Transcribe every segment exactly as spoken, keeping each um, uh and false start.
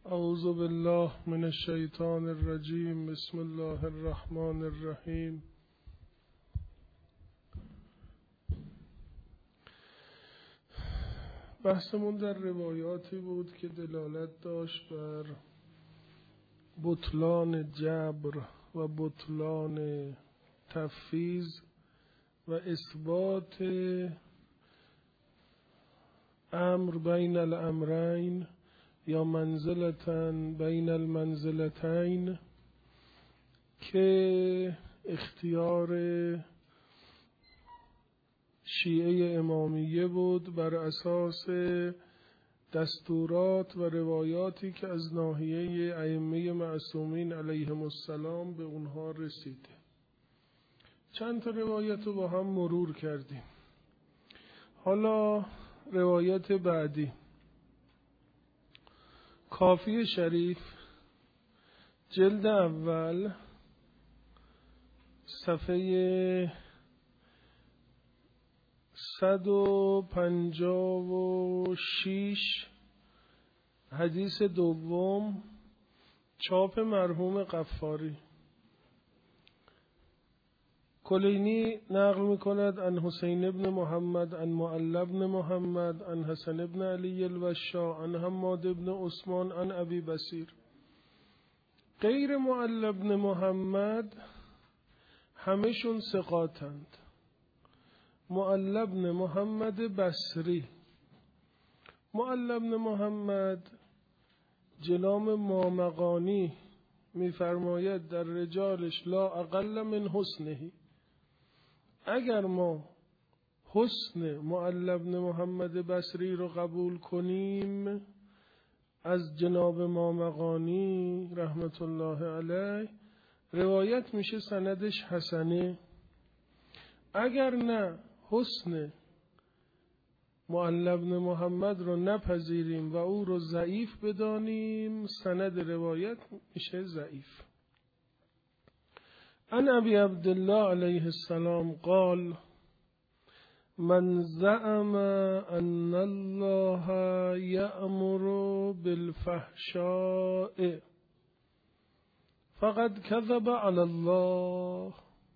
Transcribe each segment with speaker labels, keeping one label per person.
Speaker 1: اعوذ بالله من الشیطان الرجیم. بسم الله الرحمن الرحیم. بحثمون در روایاتی بود که دلالت داشت بر بطلان جبر و بطلان تفویض و اثبات امر بین الامرین یا منزلتن بین المنزلتین که اختیار شیعه امامیه بود بر اساس دستورات و روایاتی که از ناحیه ائمه معصومین علیهم السلام به اونها رسیده. چند تا روایت رو با هم مرور کردیم. حالا روایت بعدی، کافی شریف جلد اول صفحه صد و پنجاه و شش، حدیث دوم، چاپ مرحوم غفاری. کلینی نقل میکند عن حسین ابن محمد عن معل بن محمد عن حسن ابن علی الوشا عن حماد ابن عثمان عن ابی بصیر. غیر معل بن محمد همشون ثقاتند. معل بن محمد بصری، معل بن محمد جناب مامقانی میفرماید در رجالش لا اقل من حسنه. اگر ما حسن معل بن محمد بصری رو قبول کنیم از جناب مامقانی رحمت الله علیه، روایت میشه سندش حسنه. اگر نه حسن معل بن محمد رو نپذیریم و او رو ضعیف بدانیم، سند روایت میشه ضعیف. عن ابی عبدالله علیه السلام قال من زعم ان الله یأمر بالفحشاء فقد کذب علی الله.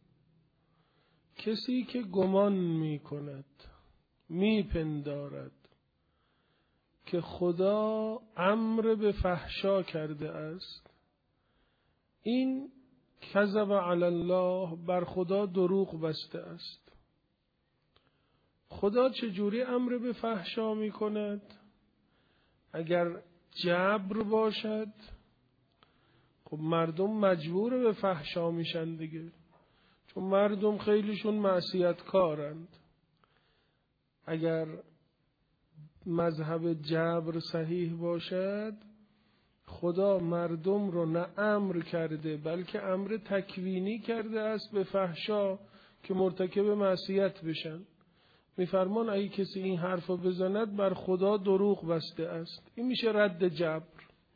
Speaker 1: کسی که گمان می کند، می پندارد که خدا امر به فحشا کرده است، این کذب علی الله، بر خدا دروغ بسته است. خدا چجوری امر به فحشا می کند؟ اگر جبر باشد خب مردم مجبور به فحشا میشن دیگه، چون مردم خیلیشون معصیت کارند. اگر مذهب جبر صحیح باشد، خدا مردم رو نه امر کرده بلکه امر تکوینی کرده است به فحشا که مرتکب معصیت بشن. میفرمان اگه کسی این حرفو بزند بر خدا دروغ بسته است. این میشه رد جبر.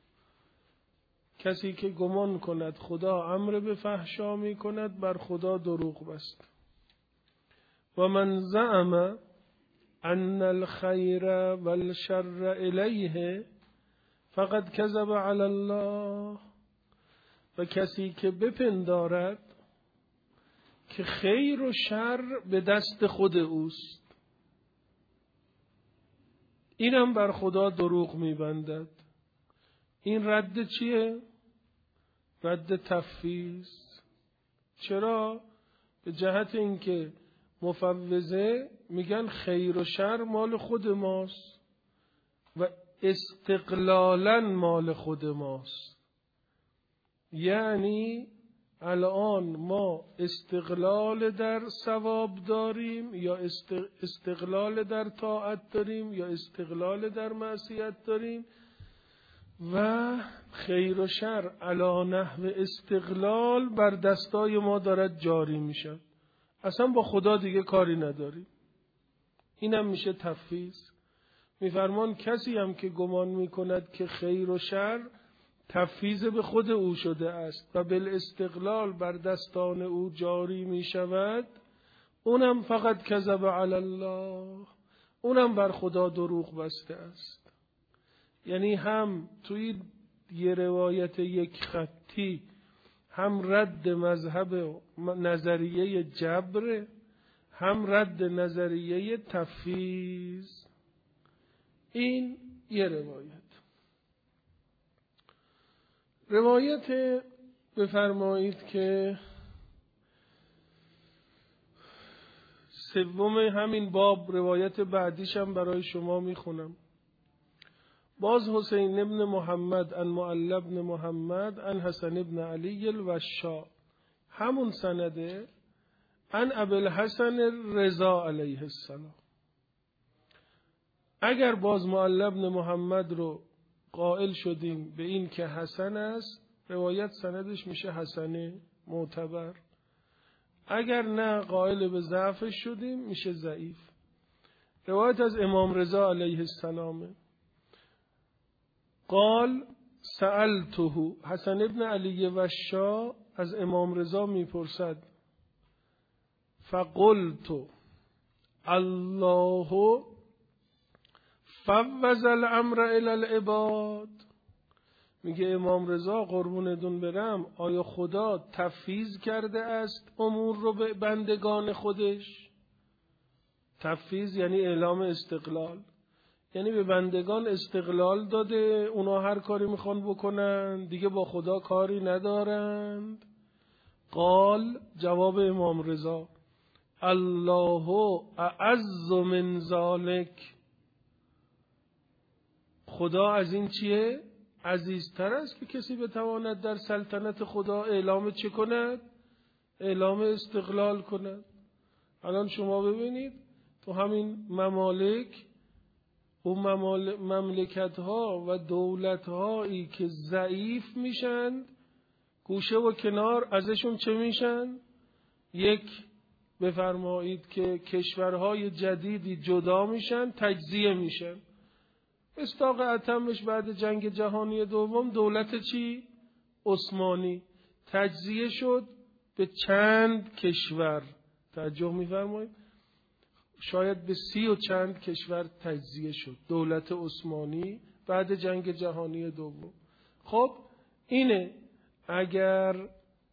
Speaker 1: کسی که گمان کند خدا امر به فحشا می کند بر خدا دروغ بست. و من زعم ان الخیر والشر الیه فقد کذب علی الله. و کسی که بپندارد که خیر و شر به دست خود اوست، اینم بر خدا دروغ میبندد. این رد چیه؟ رد تفویض. چرا؟ به جهت اینکه مفوضه میگن خیر و شر مال خود ماست و استقلالا مال خود ماست. یعنی الان ما استقلال در ثواب داریم یا استقلال در طاعت داریم یا استقلال در معصیت داریم، و خیر و شر علی نحو استقلال بر دستای ما دارد جاری میشه. اصلا با خدا دیگه کاری نداریم. اینم میشه تفویض. میفرمان کسی هم که گمان میکند که خیر و شر تفویض به خود او شده است و بالاستقلال بر دستان او جاری میشود، اونم فقط کذب علی الله، اونم بر خدا دروغ بسته است. یعنی هم توی یه روایت یک خطی هم رد مذهب نظریه جبر، هم رد نظریه تفویض. این یه روایت. روایت بفرمایید که سوم همین باب، روایت بعدیش هم برای شما میخونم. باز حسین ابن محمد ان معل ابن محمد ان حسن ابن علی الوشا، همون سنده، ان ابوالحسن رضا علیه السلام. اگر باز معل ابن محمد رو قائل شدیم به این که حسن است، روایت سندش میشه حسن معتبر. اگر نه قائل به ضعفش شدیم میشه ضعیف. روایت از امام رضا علیه السلام قال سألته، حسن ابن علی وشا از امام رضا میپرسد فقلت الله فوض الامر الی العباد. میگه امام رضا قربونتون برم، آیا خدا تفویض کرده است امور رو به بندگان خودش؟ تفویض یعنی اعلام استقلال، یعنی به بندگان استقلال داده، اونا هر کاری میخوان بکنن، دیگه با خدا کاری ندارند. قال، جواب امام رضا، الله اعز من ذلک، خدا از این چیه؟ عزیزتر است که کسی بتواند در سلطنت خدا اعلام چه کند؟ اعلام استقلال کند. الان شما ببینید تو همین ممالک، اون مملکت ها و دولت هایی که ضعیف میشن، گوشه و کنار ازشون چه میشن؟ یک بفرمایید که کشورهای جدیدی جدا میشن، تجزیه میشن. استاق اتمش بعد جنگ جهانی دوم دولت چی؟ عثمانی تجزیه شد به چند کشور. توجه میفرمایید؟ شاید به سی و چند کشور تجزیه شد دولت عثمانی بعد جنگ جهانی دوم. خب اینه، اگر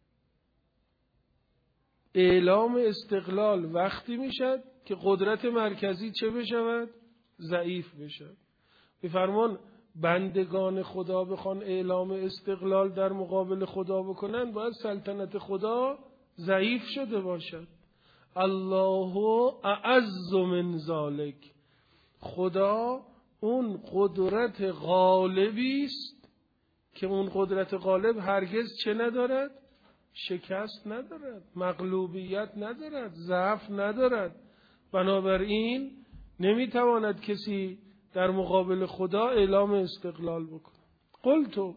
Speaker 1: اعلام استقلال وقتی میشد که قدرت مرکزی چه بشود؟ ضعیف بشود. میفرمان بندگان خدا بخوان اعلام استقلال در مقابل خدا بکنن، باید سلطنت خدا ضعیف شده باشد. الله اعز من ذلک، خدا اون قدرت غالبی است که اون قدرت غالب هرگز چه ندارد؟ شکست ندارد، مغلوبیت ندارد، ضعف ندارد. بنابراین نمیتواند کسی در مقابل خدا اعلام استقلال بکنه. قلتو،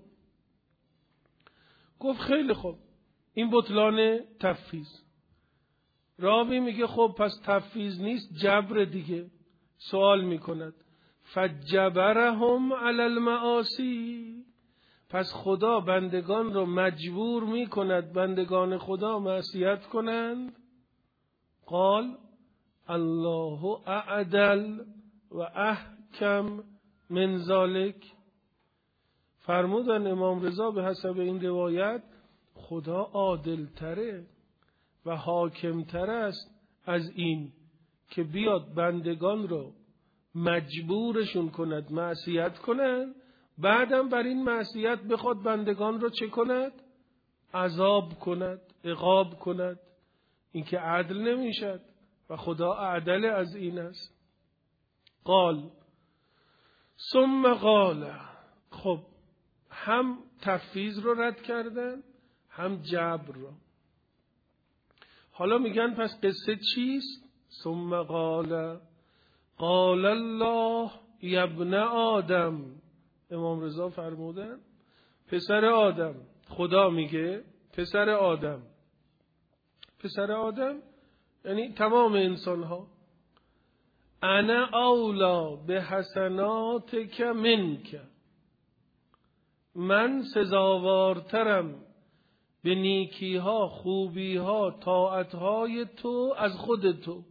Speaker 1: گفت خیلی خوب، این بطلان تفویض. راوی میگه خب پس تفویض نیست، جبر دیگه. سوال میکند فجبرهم علی المعاصی، پس خدا بندگان رو مجبور میکند بندگان خدا معصیت کنند؟ قال الله اعدل و احکم من ذلک، فرمودن امام رضا به حسب این روایت خدا عادل تره و حاکم تر است از این که بیاد بندگان رو مجبورشون کند معصیت کنند، بعدم بر این معصیت بخواد بندگان رو چه کند؟ عذاب کند، عقاب کند. این که عدل نمیشد و خدا اعدل از این است. قال ثم قال، خب هم تفویض رو رد کردن هم جبر رو. حالا میگن پس قصه چیست؟ ثم قال قال الله یا ابن آدم، امام رضا فرمودن پسر آدم، خدا میگه پسر آدم. پسر آدم یعنی تمام انسان ها. انا اولا به حسناتک منک، من سزاوارترم به نیکی ها، خوبی ها، طاعت های تو از خود تو.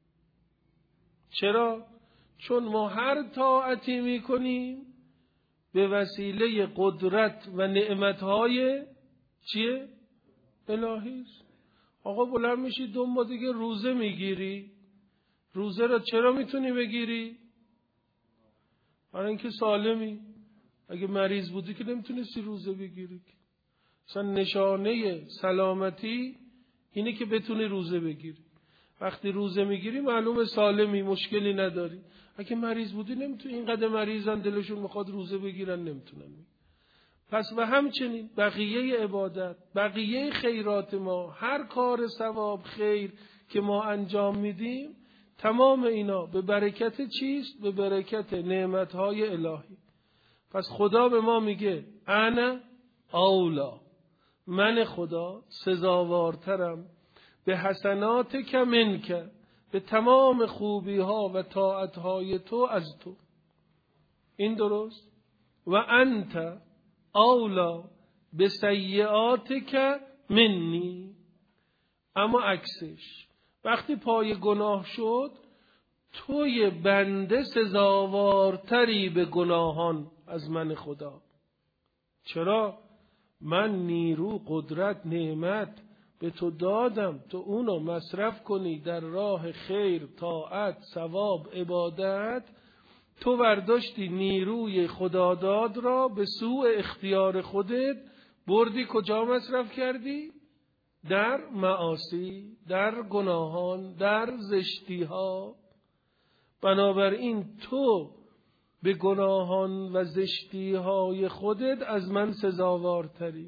Speaker 1: چرا؟ چون ما هر طاعتی میکنیم به وسیله قدرت و نعمتهای چیه؟ الهی است. آقا بلند میشی دو ماه دیگه روزه میگیری. روزه را چرا میتونی بگیری؟ برای اینکه سالمی. اگه مریض بودی که نمیتونستی روزه بگیری. مثلا نشانه سلامتی اینه که بتونی روزه بگیری. وقتی روزه میگیری معلومه سالمی، مشکلی نداری. اگه مریض بودی نمیتونی. اینقدر مریضن دلشون میخواد روزه بگیرن نمیتونن. پس و همچنین بقیه عبادت، بقیه خیرات ما، هر کار ثواب خیر که ما انجام میدیم، تمام اینا به برکت چیست؟ به برکت نعمتهای الهی. پس خدا به ما میگه انا اولا، من خدا سزاوارترم به حسنات که منک، به تمام خوبی ها و طاعت های تو از تو. این درست؟ و انت اولا به سیئات که منی. اما عکسش، وقتی پای گناه شد توی بنده سزاوارتری به گناهان از من خدا. چرا؟ من نیرو، قدرت، نعمت به تو دادم، تو اونو مصرف کنی در راه خیر، طاعت، ثواب، عبادت. تو برداشتی نیروی خداداد را به سوء اختیار خودت بردی کجا مصرف کردی؟ در معاصی، در گناهان، در زشتی ها. بنابراین تو به گناهان و زشتی های خودت از من سزاوارتری.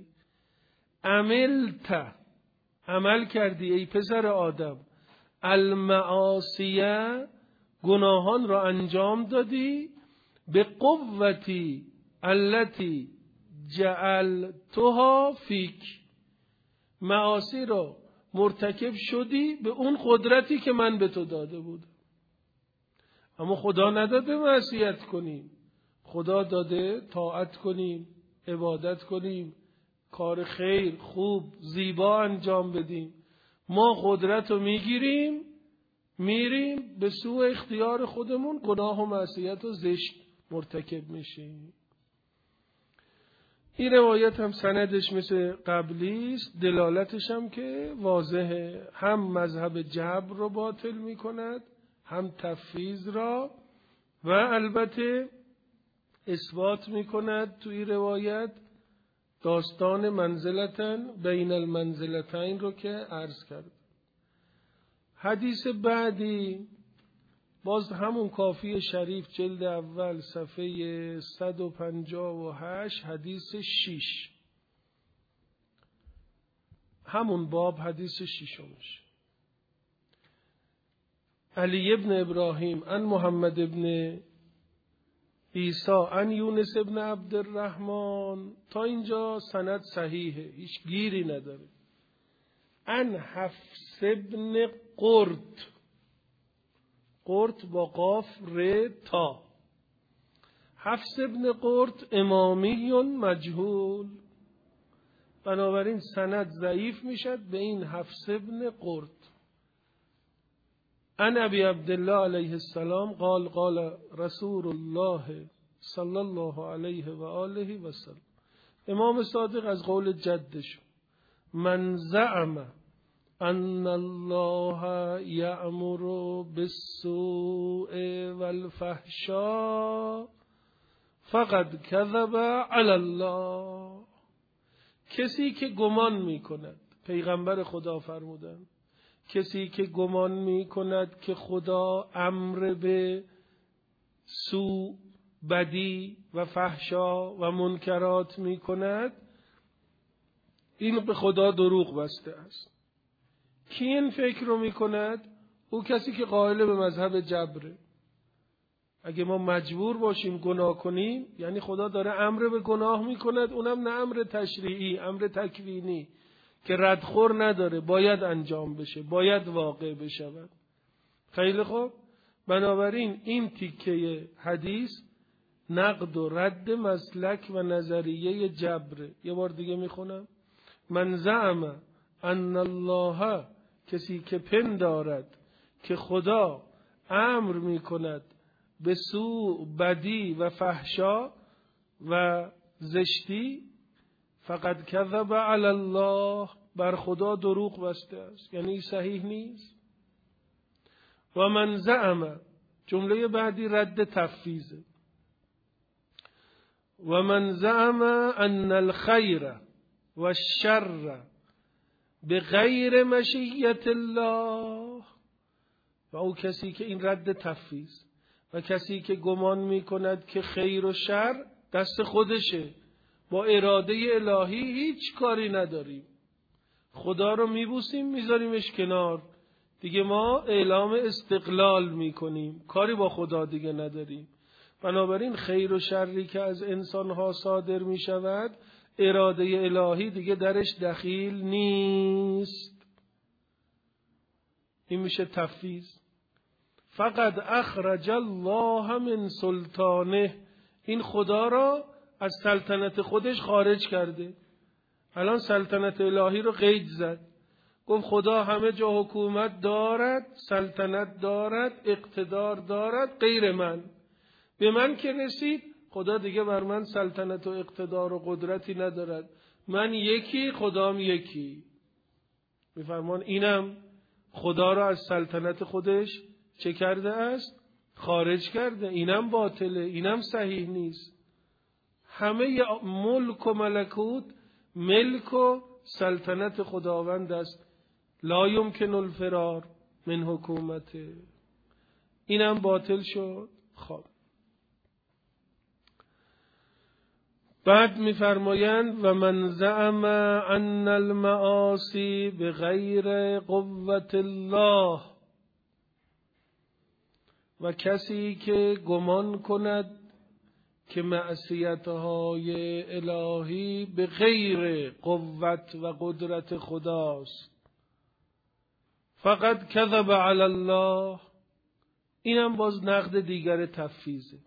Speaker 1: عملت، عمل کردی ای پسر آدم، المعاصیه، گناهان را انجام دادی، به قوتی التي جعلتها فیک، معاصی را مرتکب شدی به اون قدرتی که من به تو داده بودم. اما خدا نداده معصیت کنیم، خدا داده طاعت کنیم، عبادت کنیم، کار خیر خوب زیبا انجام بدیم. ما قدرت رو میگیریم میریم به سوء اختیار خودمون گناه و معصیت و زشت مرتکب میشیم. این روایت هم سندش مثل قبلی است، دلالتش هم که واضحه، هم مذهب جبر رو باطل میکند، هم تفویض را، و البته اثبات میکند توی روایت داستان منزلتن بین المنزلتین رو که عرض کرد. حدیث بعدی باز همون کافی شریف جلد اول صفحه صد و پنجاه و هشت حدیث شش، همون باب حدیث ششمش. علی ابن ابراهیم ان محمد ابن عیسی ان یونس ابن عبدالرحمن، تا اینجا سند صحیحه، هیچ گیری نداره. ان حفص ابن قرط، قرط با قاف ر تا، حفص ابن قرط امامی مجهول، بنابراین سند ضعیف میشد به این حفص ابن قرط. ان ابی عبدالله علیه السلام قال قال رسول الله صلی الله علیه و آله و سلم. امام صادق از قول جدش، من زعم ان الله یأمر بالسوء والفحشاء فقد کذب علی الله. کسی که گمان می کند، پیغمبر خدا فرمودند، کسی که گمان می کند که خدا امر به سوء، بدی و فحشا و منکرات می کند، این به خدا دروغ بسته است. کی این فکر رو می کند؟ او کسی که قائل به مذهب جبره. اگه ما مجبور باشیم گناه کنیم یعنی خدا داره امر به گناه می کند، اونم نه امر تشریعی، امر تکوینی که ردخور نداره، باید انجام بشه، باید واقع بشود. خیلی خوب، بنابراین این تیکه حدیث نقد و رد مسلک و نظریه جبر. یه بار دیگه میخونم. من زعم ان الله، کسی که پندارد که خدا امر میکند به سوء، بدی و فحشا، و زشتی فقط کذب علی الله، بر خدا دروغ بسته است، یعنی صحیح نیست. و من زعم، جمله بعدی رد تفویضه. و من زعم ان الخیر و الشر بغیر مشیت الله، و او کسی که این رد تفویض، و کسی که گمان می کند که خیر و شر دست خودشه، با اراده الهی هیچ کاری نداریم، خدا رو میبوسیم میذاریمش کنار، دیگه ما اعلام استقلال میکنیم، کاری با خدا دیگه نداریم. بنابراین خیر و شری که از انسانها صادر میشود، اراده الهی دیگه درش دخیل نیست. این میشه تفویض. فقط اخرج الله من سلطانه، این خدا را از سلطنت خودش خارج کرده. الان سلطنت الهی رو قید زد، گفت خدا همه جا حکومت دارد، سلطنت دارد، اقتدار دارد، غیر من. به من که رسید خدا دیگه بر من سلطنت و اقتدار و قدرتی ندارد، من یکی، خدام یکی. میفرمان اینم خدا را از سلطنت خودش چه کرده است؟ خارج کرده. اینم باطله، اینم صحیح نیست. همه ملک و ملکوت ملک و سلطنت خداوند است، لا یمکن الفرار من حکومته. اینم باطل شد. خب بعد میفرمایند و من زعم ان المعاصی بغیر قوت الله، و کسی که گمان کند که معصیت‌های الهی به غیر قوت و قدرت خداست، فقط کذب علی الله، اینم باز نقد دیگر تفویضه.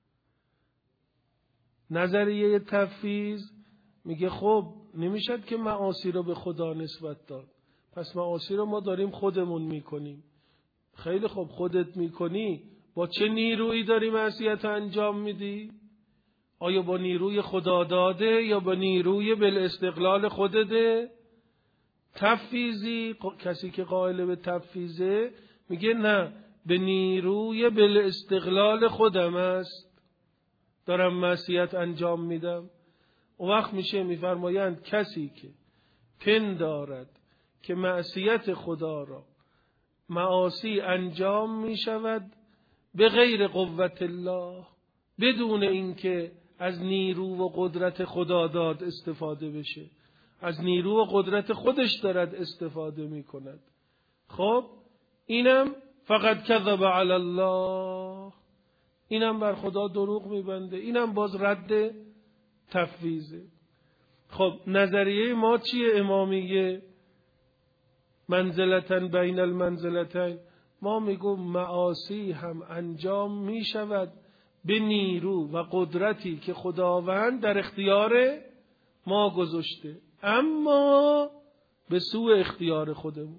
Speaker 1: نظریه تفویض میگه خب نمیشد که معاصی رو به خدا نسبت داد، پس معاصی رو ما داریم خودمون میکنیم. خیلی خوب، خودت میکنی، با چه نیرویی داری معصیت انجام میدی؟ آیا با نیروی خدا داده یا با نیروی بالاستقلال خودته؟ تفویضی، کسی که قائل به تفویضه میگه نه، به نیروی بالاستقلال خودم است دارم معصیت انجام میدم. اون وقت میشه میفرمایند کسی که پندارد که معصیت خدا را معاصی انجام میشود به غیر قوت الله، بدون اینکه از نیرو و قدرت خدا داد استفاده بشه، از نیرو و قدرت خودش دارد استفاده میکند، خب اینم فقط کذب علی الله، اینم بر خدا دروغ میبنده، اینم باز رد تفویضه. خب نظریه ما چیه امامیه؟ منزلتن بین المنزلتین، ما میگم معاصی هم انجام میشود به نیرو و قدرتی که خداوند در اختیار ما گذاشته، اما به سوء اختیار خودمون.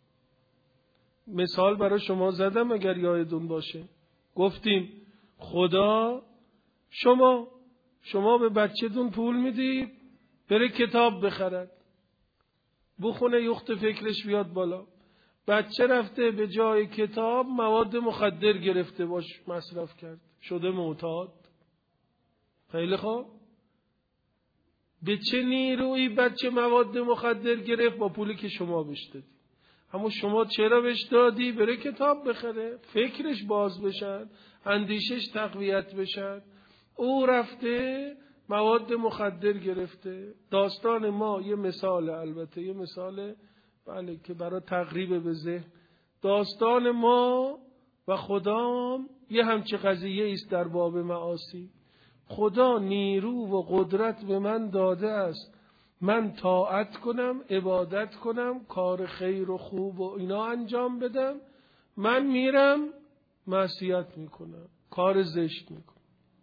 Speaker 1: مثال برای شما زدم اگر یادتون باشه، گفتیم خدا شما شما به بچه‌تون پول میدید بره کتاب بخرد، بخونه یخت فکرش بیاد بالا، بچه رفته به جای کتاب مواد مخدر گرفته باش مصرف کرد، شده معتاد. خیلی خوب، به چه نیرویی بچه مواد مخدر گرفت؟ با پولی که شما بهش دادی. اما شما چرا بهش دادی؟ بره کتاب بخره، فکرش باز بشن، اندیشش تقویت بشن. او رفته مواد مخدر گرفته. داستان ما یه مثال، البته یه مثال بله که برای تقریب به ذهن، داستان ما و خدا یه همچه قضیه است در باب معاصی. خدا نیرو و قدرت به من داده است من طاعت کنم، عبادت کنم، کار خیر و خوب و اینا انجام بدم، من میرم معصیت میکنم، کار زشت میکنم.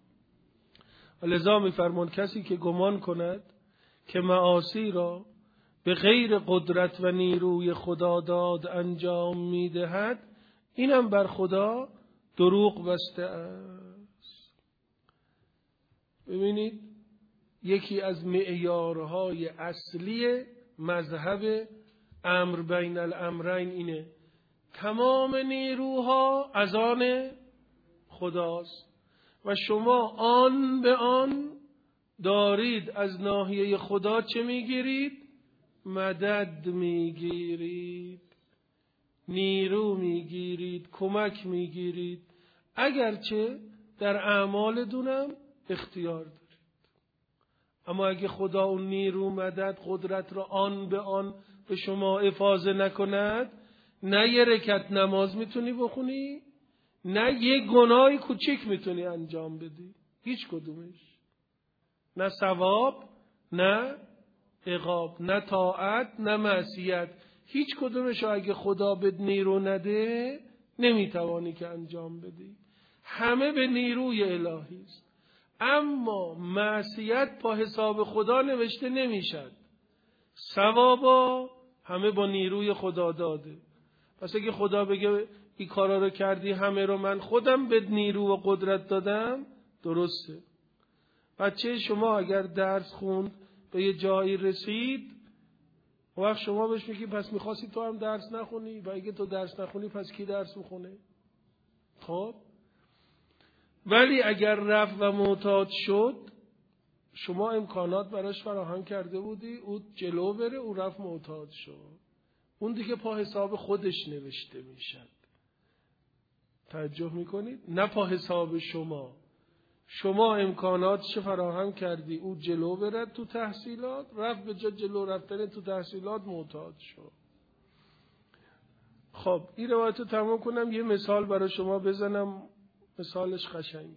Speaker 1: لذا میفرمان کسی که گمان کند که معاصی را به غیر قدرت و نیروی خدا داد انجام میدهد، اینم بر خدا دروغ بسته است. ببینید یکی از معیارهای اصلی مذهب امر بین الامرین اینه تمام نیروها از آن خداست و شما آن به آن دارید از ناحیه خدا چه میگیرید؟ مدد میگیرید، نیرو میگیرید، کمک میگیرید، اگرچه در اعمال دونم اختیار دارید. اما اگه خدا اون نیرو، مدد، قدرت را آن به آن به شما افاضه نکند، نه یه رکعت نماز میتونی بخونی، نه یه گناهی کوچیک میتونی انجام بدی، هیچ کدومش، نه ثواب نه عقاب، نه طاعت نه معصیت، هیچ کدومش اگه خدا به نیرو نده نمیتوانی که انجام بدی. همه به نیروی الهی است. اما معصیت با حساب خدا نوشته نمیشد، ثوابا همه با نیروی خدا داده. پس اگه خدا بگه این کارا رو کردی همه رو من خودم به نیرو و قدرت دادم، درسته. بچه شما اگر درس خوند به یه جایی رسید، وقت شما بهش میگی پس میخواستی تو هم درس نخونی، و اگه تو درس نخونی پس کی درس میخونه؟ خب ولی اگر رفت و معتاد شد، شما امکانات براش فراهم کرده بودی، او جلو بره، او رفت معتاد شد، اون دیگه پا حساب خودش نوشته میشد. توجه میکنید؟ نه پا حساب شما. شما امکاناتش فراهم کردی او جلو برد تو تحصیلات، رفت به جا جلو رفتن تو تحصیلات معتاد شد. خب این روایت رو تمام کنم، یه مثال برای شما بزنم، مثالش قشنگ.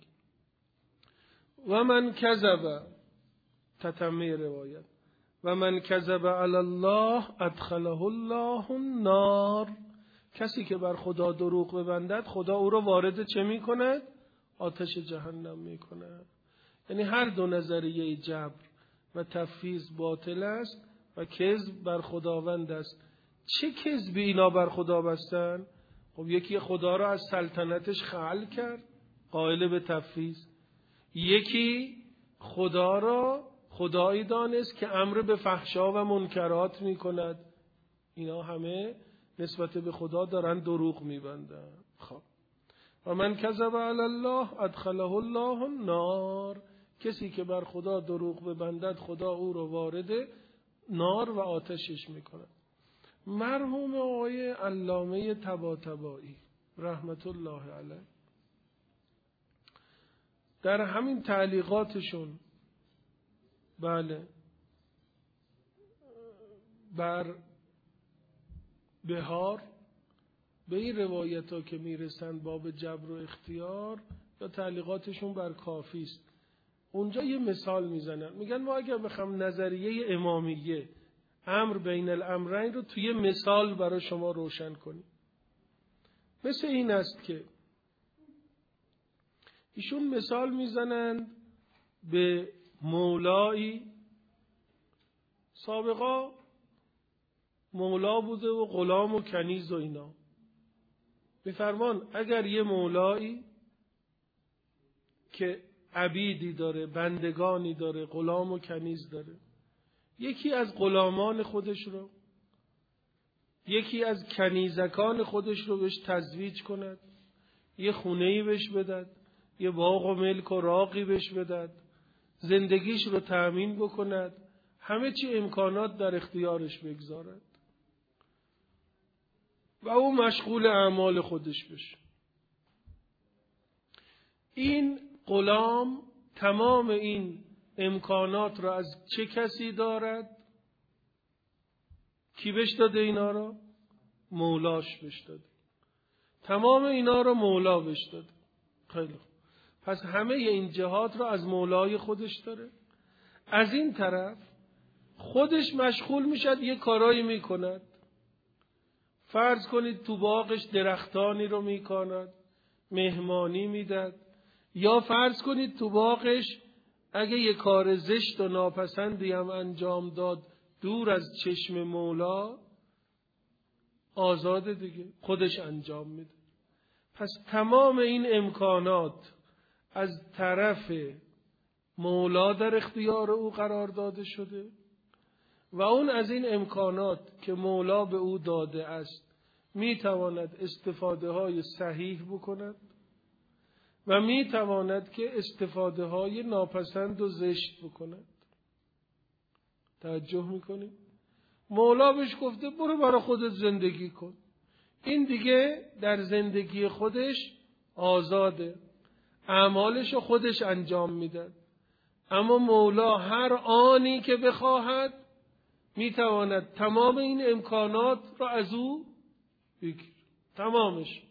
Speaker 1: و من کذب، تتمه روایت، و من کذب علی الله ادخله الله النار، کسی که بر خدا دروغ ببندد خدا او را وارد چه می کند؟ آتش جهنم می کند. یعنی هر دو نظریه جبر و تفویض باطل است و کذب بر خداوند است. چه کذبی اینا بر خدا بستن؟ خب یکی خدا را از سلطنتش خلع کرد، قائل به تفویض. یکی خدا را خدایی دانست که امر به فحشا و منکرات می کند. اینا همه نسبت به خدا دارن دروغ می بندن. خب و من کذب علی الله ادخله الله النار، کسی که بر خدا دروغ ببندد خدا او رو وارد نار و آتشش می کند. مرحوم آقای علامه طباطبایی رحمت الله علیه در همین تعلیقاتشون بله بر بهار به این روایت ها که میرسند باب جبر و اختیار، یا تعلیقاتشون بر کافی است، اونجا یه مثال میزنن، میگن ما اگر بخوام نظریه امامیه امر بین الامرین رو توی مثال برای شما روشن کنیم، مثل این است که ایشون مثال میزنند به مولایی سابقا مولا بوده و غلام و کنیز و اینا. میفرمان اگر یه مولایی که عبیدی داره، بندگانی داره، غلام و کنیز داره، یکی از غلامان خودش رو، یکی از کنیزکان خودش رو بهش تزویج کند، یه خونه‌ای بهش بدد، یه باغ و ملک و راغی بهش بدد، زندگیش رو تأمین بکند، همه چی امکانات در اختیارش بگذارد و او مشغول اعمال خودش بشه. این غلام تمام این امکانات را از چه کسی دارد؟ کی بهش داده اینا را؟ مولاش بهش داده. تمام اینا را مولا بهش داده. خیلی خوب. پس همه این جهات را از مولای خودش داره. از این طرف خودش مشغول میشد یه کارایی میکند. فرض کنید تو باغش درختانی رو میکند، مهمانی میداد، یا فرض کنید تو باغش اگه یه کار زشت و ناپسندی هم انجام داد دور از چشم مولا، آزاده دیگه، خودش انجام میده. پس تمام این امکانات از طرف مولا در اختیار او قرار داده شده و اون از این امکانات که مولا به او داده است میتواند استفاده های صحیح بکند و میتواند که استفاده های ناپسند و زشت بکند. توجه میکنید؟ مولا بهش گفته برو برای خودت زندگی کن. این دیگه در زندگی خودش آزاده، اعمالش خودش انجام میده. اما مولا هر آنی که بخواهد میتواند تمام این امکانات را از او بگیر، تمامش.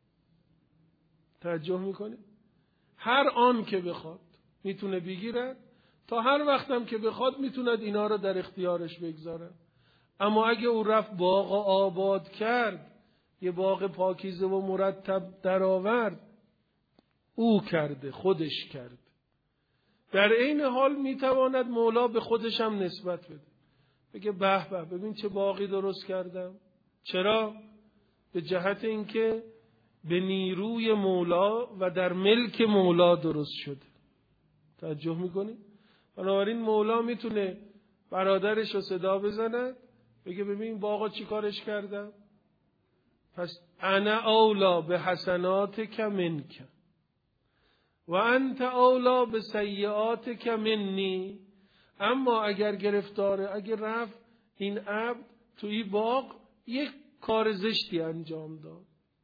Speaker 1: توجه میکنید؟ هر آن که بخواد میتونه بگیرد، تا هر وقتم که بخواد میتوند اینا را در اختیارش بگذارد. اما اگه او رفت باغ آباد کرد، یه باغ پاکیزه و مرتب درآورد، او کرده، خودش کرد. در این حال میتواند مولا به خودش هم نسبت بده، بگه به به ببین چه باغی درست کردم. چرا؟ به جهت اینکه به نیروی مولا و در ملک مولا درست شده. توجه میکنی؟ بنابراین مولا میتونه برادرش رو صدا بزند، بگه ببین باغا چی کارش کردم؟ پس انا اولا به حسناتک منک و انت اولا به سیئاتک منی. اما اگر گرفتاره، اگر رفت این عبد توی باغ یک کار زشتی انجام داد،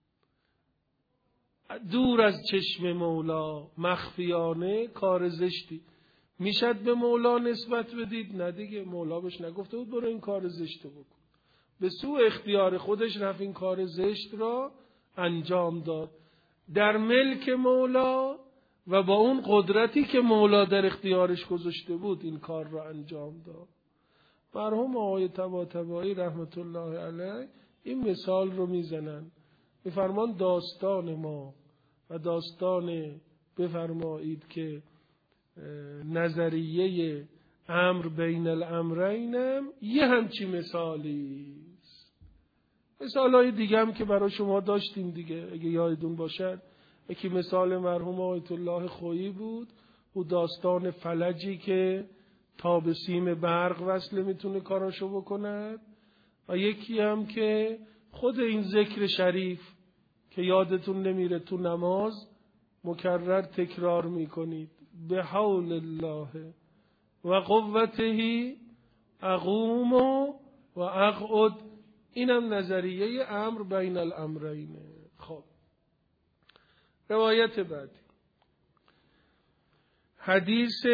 Speaker 1: دور از چشم مولا، مخفیانه کار زشتی، میشد به مولا نسبت بدید؟ نه دیگه، مولا بهش نگفته بود برو این کار زشت بکن. به سوء اختیار خودش رفت این کار زشت را انجام داد در ملک مولا و با اون قدرتی که مولا در اختیارش گذاشته بود این کار را انجام داد. مرحوم آقای طباطبایی رحمت الله علیه این مثال رو میزنن، میفرمان داستان ما و داستان بفرمایید که نظریه امر بین الامرینم یه همچی مثالی است. مثالای دیگه هم که برای شما داشتیم دیگه، اگه یادتون باشد. یکی مثال مرحوم آیت الله خویی بود، او داستان فلجی که تا به سیم برق وصله میتونه کاراشو بکند. و یکی هم که خود این ذکر شریف که یادتون نمیره تو نماز مکرر تکرار میکنید، به حول الله و قوته اقوم و اقعد. اینم نظریه امر بین الامرینه. خب روایت بعدی، حدیث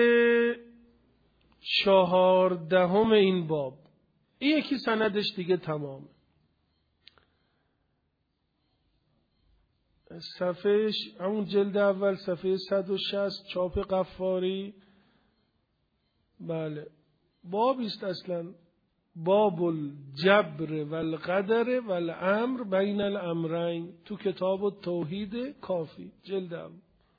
Speaker 1: چهاردهم این باب. این یکی سندش دیگه تمامه. صفحه همون جلد اول صفحه صد و شصت چاپ قفاری. بله بابی است اصلا، باب الجبر والقدر والامر بین الامرین، تو کتاب التوحید کافی جلد اول.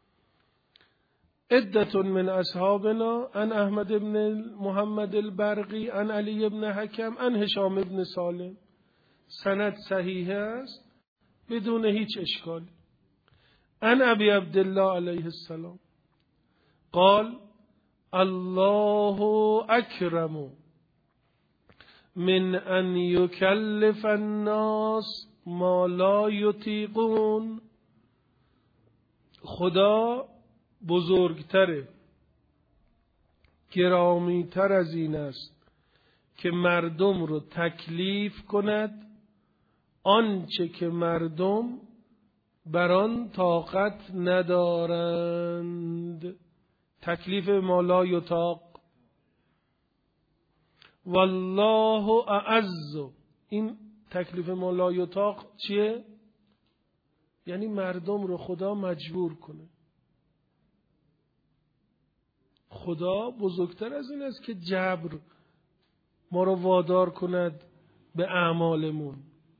Speaker 1: عدة من اصحابنا عن احمد بن محمد البرقی عن علی بن حکم عن هشام بن سالم. سند صحیح است بدون هیچ اشکالی. عن ابی عبدالله علیه السلام قال الله اکرم من ان یکلف الناس ما لا یطیقون. خدا بزرگتره، گرامیتر از این است که مردم رو تکلیف کند آنچه که مردم بر آن طاقت ندارند. تکلیف ما لا یطاق. والله اعز. این تکلیف ما لا یطاق چیه؟ یعنی مردم رو خدا مجبور کنه. خدا بزرگتر از این است که جبر ما رو وادار کند به اعمالمون.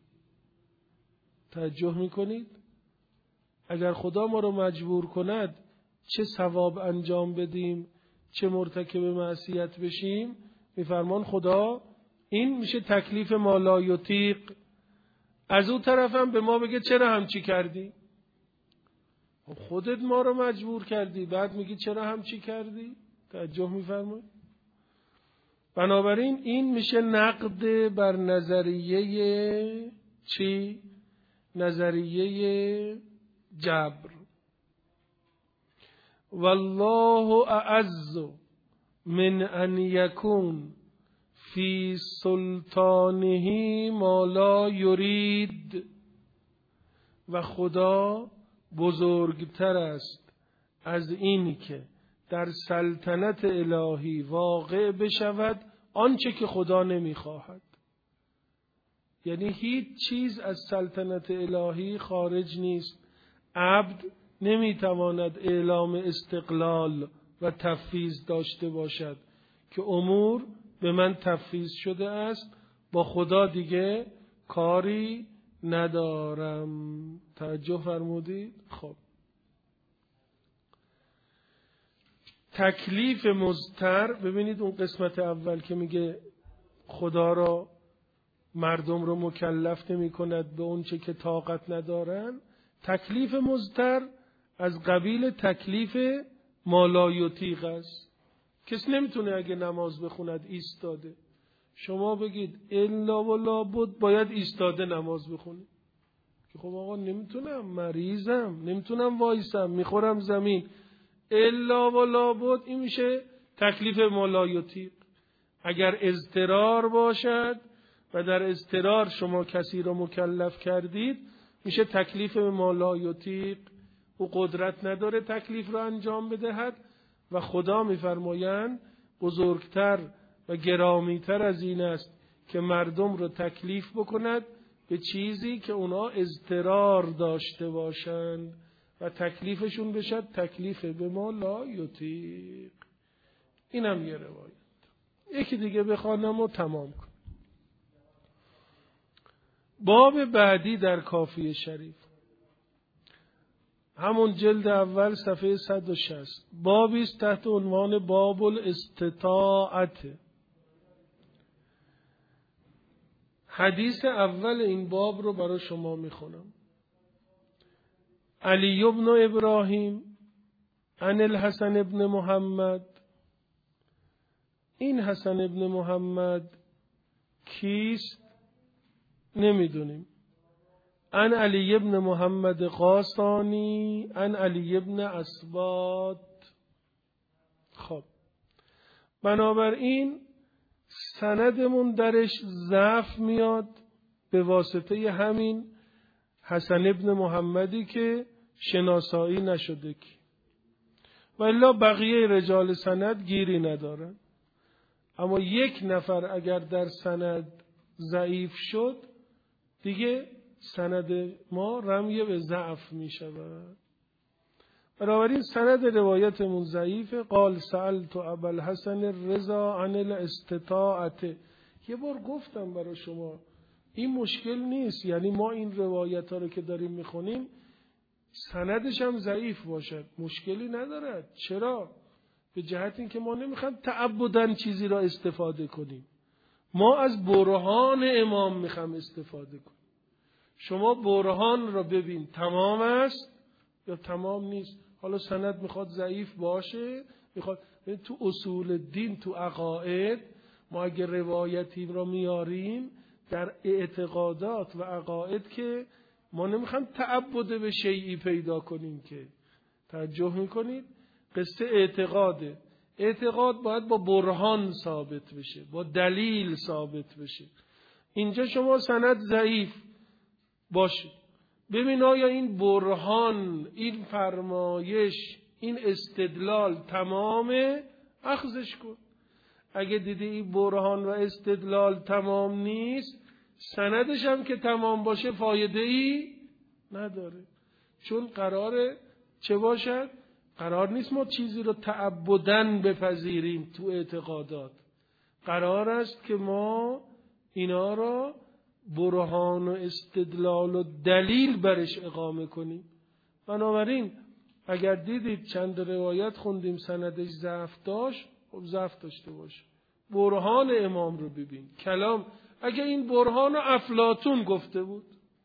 Speaker 1: توجه میکنید؟ اگر خدا ما رو مجبور کند چه ثواب انجام بدیم، چه مرتکب معصیت بشیم، میفرمان خدا این میشه تکلیف ما لا یطیق. از اون طرفم به ما بگه چرا همچی کردی؟ خودت ما رو مجبور کردی، بعد میگی چرا همچی کردی؟ توجه می‌فرمایید؟ بنابراین این میشه نقد بر نظریه چی؟ نظریه جبر. والله اعز من ان یکون فی سلطانه ما لا یرید. و خدا بزرگتر است از این که در سلطنت الهی واقع بشود آنچه که خدا نمیخواهد. یعنی هیچ چیز از سلطنت الهی خارج نیست. عبد نمیتواند اعلام استقلال و تفویض داشته باشد که امور به من تفویض شده است، با خدا دیگه کاری ندارم. توجه فرمودید؟ خب تکلیف مضطر، ببینید اون قسمت اول که میگه خدا را مردم رو مکلف نمی کند به اون چه که طاقت ندارن. تکلیف مضطر از قبیل تکلیف ما لا یطیق است. کسی نمیتونه اگه نماز بخوند ایستاده، شما بگید الا و لابد باید ایستاده نماز بخونید، که خب آقا نمیتونم، مریضم، نمیتونم وایسم، میخورم زمین. الا و لابد این میشه تکلیف ما لا یطیق. اگر اضطرار باشد و در اضطرار شما کسی رو مکلف کردید میشه تکلیف ما لا یطیق. او قدرت نداره تکلیف رو انجام بدهد و خدا میفرمایند بزرگتر و گرامیتر از این است که مردم رو تکلیف بکند به چیزی که اونا اضطرار داشته باشند و تکلیفشون بشد تکلیف به ما لا یطیق. اینم یه روایت. یکی دیگه بخوانم و تمام کن. باب بعدی در کافیه شریف، همون جلد اول صفحه صد و شصت، بابی است تحت عنوان باب الاستطاعت. حدیث اول این باب رو برای شما میخونم. علی ابن ابراهیم عن الحسن ابن محمد. این حسن ابن محمد کیست؟ نمیدونیم. عن علی ابن محمد قاسانی عن علی ابن اسبات. خب بنابراین سندمون درش ضعف میاد به واسطه همین حسن ابن محمدی که شناسایی نشده کی، و الا بقیه رجال سند گیری ندارن. اما یک نفر اگر در سند ضعیف شد دیگه سند ما رمی به ضعف می شود. بنابراین سند روایتمون ضعیفه. قال سألت ابا الحسن الرضا عن الاستطاعت. یه بار گفتم برای شما این مشکل نیست، یعنی ما این روایت ها رو که داریم میخونیم سندش هم ضعیف باشد مشکلی ندارد. چرا؟ به جهت این که ما نمیخوایم تعبداً چیزی را استفاده کنیم، ما از برهان امام میخوایم استفاده کنیم. شما برهان را ببین تمام است یا تمام نیست. حالا سند میخواد ضعیف باشه، میخواد تو اصول دین، تو عقاید، ما اگر روایتی را میاریم در اعتقادات و عقاید که ما نمیخوایم تعبد به شیئی پیدا کنیم که. توجه میکنید؟ قصه اعتقاده. اعتقاد باید با برهان ثابت بشه، با دلیل ثابت بشه. اینجا شما سند ضعیف باشه، ببین آیا این برهان، این فرمایش، این استدلال تمامه، اخذش کن. اگه دیدی این برهان و استدلال تمام نیست، سندش هم که تمام باشه فایده ای نداره. چون قراره چه باشد؟ قرار نیست ما چیزی رو تعبداً بپذیریم تو اعتقادات. قرار است که ما اینا را برهان و استدلال و دلیل برش اقامه کنیم. بنابراین اگر دیدید چند روایت خوندیم سندش ضعف داشت، خب ضعف داشته باشه. برهان امام رو ببین. کلام اگه این برهان افلاطون گفته بود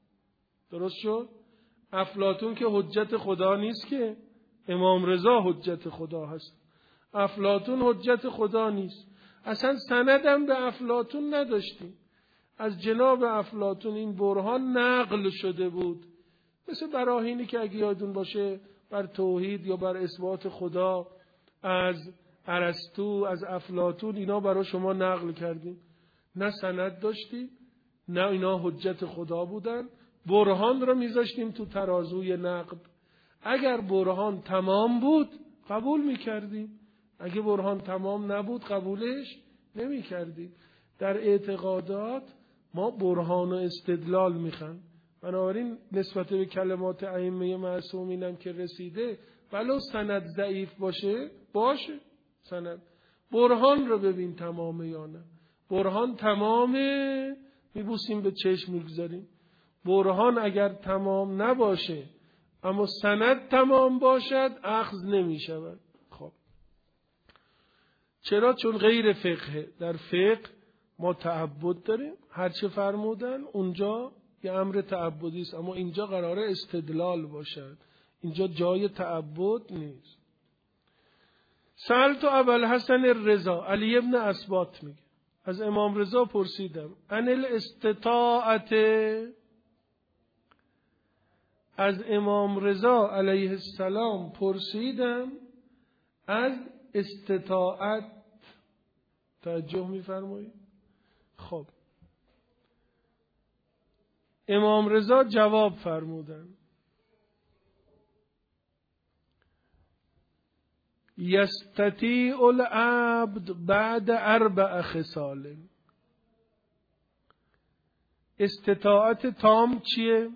Speaker 1: درست شد؟ افلاطون که حجت خدا نیست که، امام رضا حجت خدا هست. افلاطون حجت خدا نیست. اصلا سندم به افلاطون نداشتیم. از جناب افلاطون این برهان نقل شده بود، مثل براهینی که اگه یادون باشه بر توحید یا بر اثبات خدا از ارسطو، از افلاطون، اینا برای شما نقل کردیم. نه سند داشتیم، نه اینا حجت خدا بودن. برهان رو میذاشتیم تو ترازوی نقد. اگر برهان تمام بود قبول میکردیم، اگه برهان تمام نبود قبولش نمیکردیم. در اعتقادات ما برهان و استدلال میخوان. بنابراین نسبت به کلمات ائمه معصومینم که رسیده، ولو سند ضعیف باشه باشه سند، برهان رو ببین تمامه یا نه. برهان تمامه میبوسیم به چشم میگذاریم. برهان اگر تمام نباشه اما سند تمام باشد اخذ نمیشود. خب چرا؟ چون غیر فقه. در فقه ما تعبد داریم، هر چه فرمودن اونجا یه امر تعبدی است، اما اینجا قراره استدلال باشد، اینجا جای تعبد نیست. سألت ابوالحسن الرضا، علی ابن اسباط میگه، از امام رضا پرسیدم، عن الاستطاعت، از امام رضا علیه السلام پرسیدم از استطاعت. توجه میفرمایید؟ خب امام رضا جواب فرمودن، یستطیع العبد بعد اربع خصال. استطاعت تام چیه؟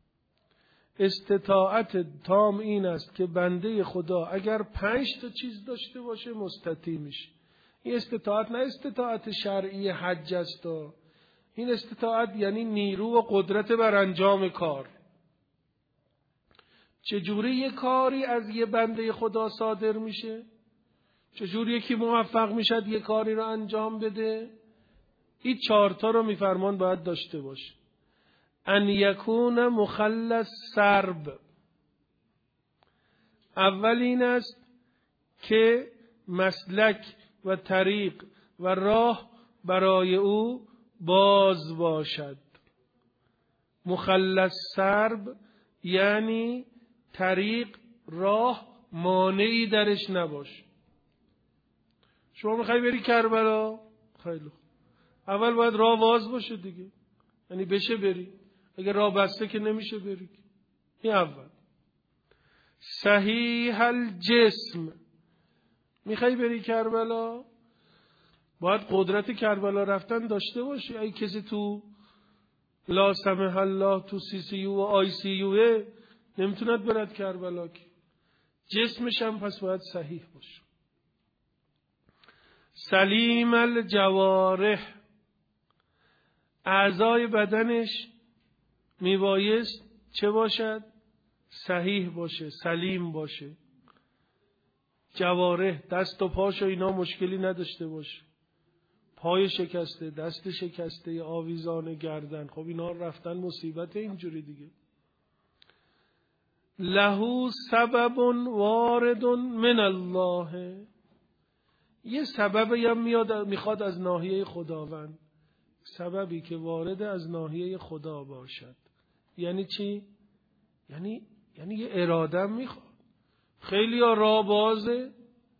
Speaker 1: استطاعت تام این است که بنده خدا اگر پنج تا چیز داشته باشه مستطیع میشه. این استطاعت نه استطاعت شرعی حج است، این استطاعت یعنی نیرو و قدرت بر انجام کار. چجوری یه کاری از یه بنده خدا صادر میشه؟ چجوری یکی موفق میشد یه کاری رو انجام بده؟ این چهارتا رو میفرمان باید داشته باشه. ان یکون مخلص سرب، اول این است که مسلک و طریق و راه برای او باز باشد. مخلص سرب یعنی طریق، راه مانعی درش نباشه. شما میخوای بری کربلا، خیلی خوب، اول باید راه باز باشه دیگه، یعنی بشه بری. اگر راه بسته که نمیشه بری. این اول. صحیح الجسم، میخوای بری کربلا باید قدرت کربلا رفتن داشته باشی. اگه کسی تو لا سمح الله تو سی سی یو و آی سی یوه نمیتوند برد کربلا که. جسمش هم پس باید صحیح باشه. سلیم الجوارح، اعضای بدنش میبایست چه باشد؟ صحیح باشه، سلیم باشه. جوارح، دست و پاش و اینا مشکلی نداشته باشه. پای شکسته، دست شکسته، آویزان گردن، خب اینا رفتن مصیبت اینجوری دیگه. لهو سبب وارد من الله، یه سببی هم میاد میخواد از ناحیه خداوند، سببی که وارد از ناحیه خدا باشد. یعنی چی؟ یعنی یعنی یه اراده میخواد. خیلی ها راه بازه،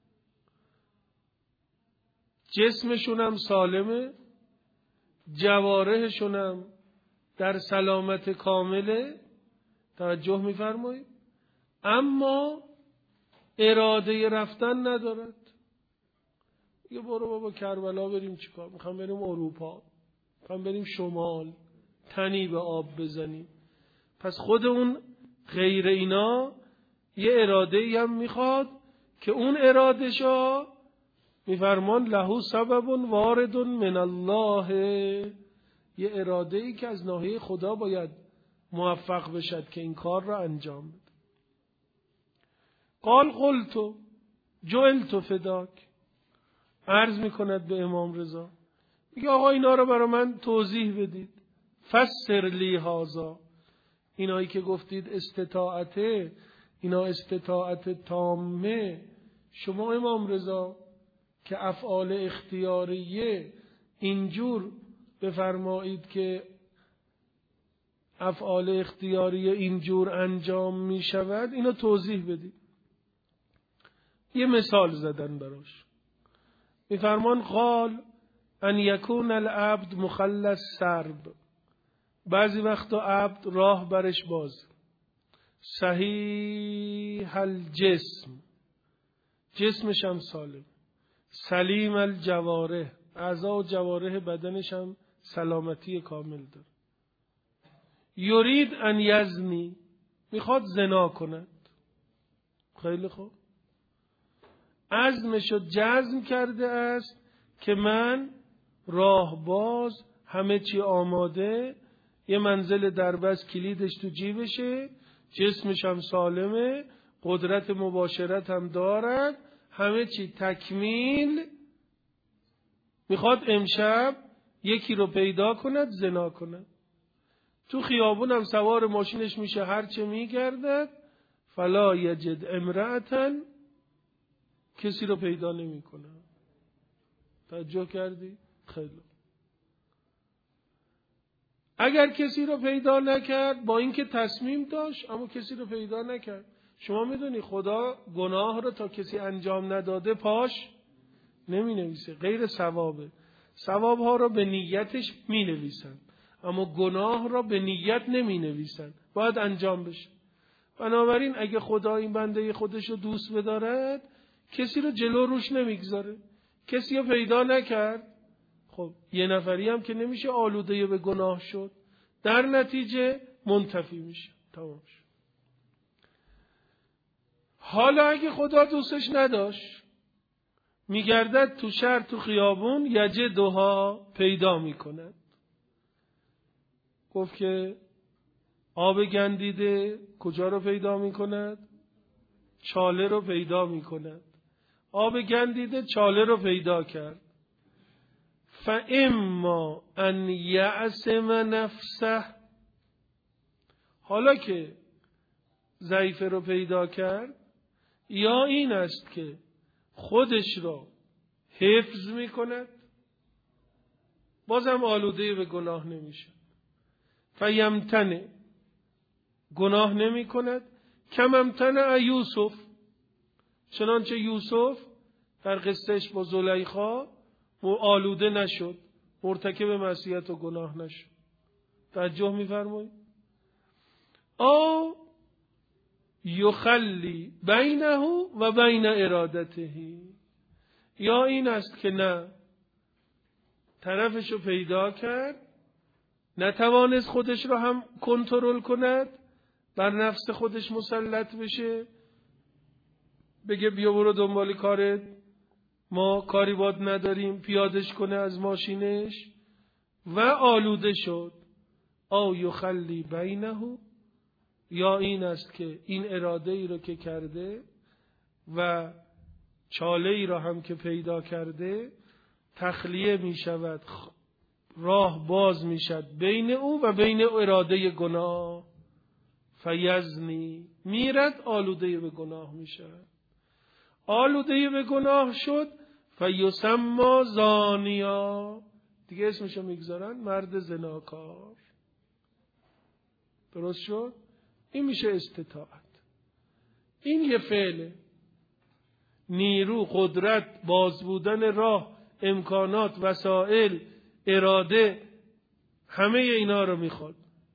Speaker 1: جسمشون هم سالمه، جوارحشون هم در سلامت کامله، توجه میفرمایید، اما اراده رفتن ندارد. یه برو بابا کربلا بریم چیکار؟ میخوام بریم اروپا، میخوام بریم شمال، تنی به آب بزنیم. پس خود اون غیر اینا یه اراده ای هم میخواد که اون اراده شا میفرمان لهو سبب وارد من الله، یه اراده ای که از ناحیه خدا باید موفق بشد که این کار را انجام بده. قال قلت جعلت فداک، عرض میکند به امام رضا، میگه آقا اینا رو برای من توضیح بدید. فسر لی هذا، اینایی که گفتید استطاعته، اینا استطاعت تامه، شما امام رضا که افعال اختیاریه اینجور بفرمایید که افعال اختیاریه اینجور انجام می شود، اینو توضیح بدید. یه مثال زدن براش. میفرمان قال ان یکون العبد مخلص سرب، بعضی وقتا عبد راه برش باز، صحیح الجسم، جسمش هم سالم، سلیم الجوارح، اعضا و جوارح بدنش هم سلامتی کامل داره، یرید ان یزنی، میخواد زنا کند. خیلی خوب، عزمشو جزم کرده است که من راه باز، همه چی آماده، یه منزل دربست، کلیدش تو جیبشه، جسمش هم سالمه، قدرت مباشرت هم دارد، همه چی تکمیل، میخواد امشب یکی رو پیدا کند زنا کند. تو خیابون هم سوار ماشینش میشه، هرچه میگردد فلا یجد امرأة، کسی رو پیدا نمی کنه. توجه کردی؟ خیلی. اگر کسی رو پیدا نکرد، با اینکه تصمیم داشت اما کسی رو پیدا نکرد. شما میدونی خدا گناه رو تا کسی انجام نداده پاش نمی نویسه، غیر ثوابه. ثواب ها رو به نیتش می نویسن اما گناه را به نیت نمی نویسن، باید انجام بشه. بنابراین اگه خدا این بنده خودش رو دوست بدارد، کسی رو جلو روش نمیگذاره. کسی رو پیدا نکرد، خب یه نفری هم که نمیشه آلوده به گناه شد، در نتیجه منتفی میشه، تمام شد. حالا اگه خدا دوستش نداشت، میگردد تو شهر تو خیابون، یجدها پیدا میکند. گفت که آب گندیده کجا رو پیدا میکند؟ چاله رو پیدا میکند. آب گندیده چاله رو پیدا کرد. فاما ان یعصم نفسه، حالا که ضعیفه رو پیدا کرد، یا این است که خودش رو حفظ میکند، بازم آلوده به گناه نمیشه. فیمتنه، گناه نمی کند. کم امتنع یوسف، چنانچه یوسف در قصهش با زلیخا آلوده نشد، مرتکب معصیت و گناه نشد. توجه می‌فرمایید؟ او یخلی بینه و بین ارادته، یا این است که نه، طرفشو پیدا کرد، نتوانست خودش رو هم کنترل کند، بر نفس خودش مسلط بشه، بگه بیا برو دنبال کارت، ما کاری باد نداریم، پیادش کنه از ماشینش و آلوده شد. او یخلی بینه، یا این است که این اراده ای رو که کرده و چاله ای را هم که پیدا کرده تخلیه می شود، راه باز می شد بین او و بین اراده گناه. فیزنی، میرد آلوده به گناه می شود. آلوده به گناه شد، فیسمى زانیا، دیگه اسمشو میگذارن مرد زناکار. درست شد؟ این میشه استطاعت. این یه فعله. نیرو، قدرت، باز بودن راه، امکانات، وسائل، اراده، همه اینا رو میخواد.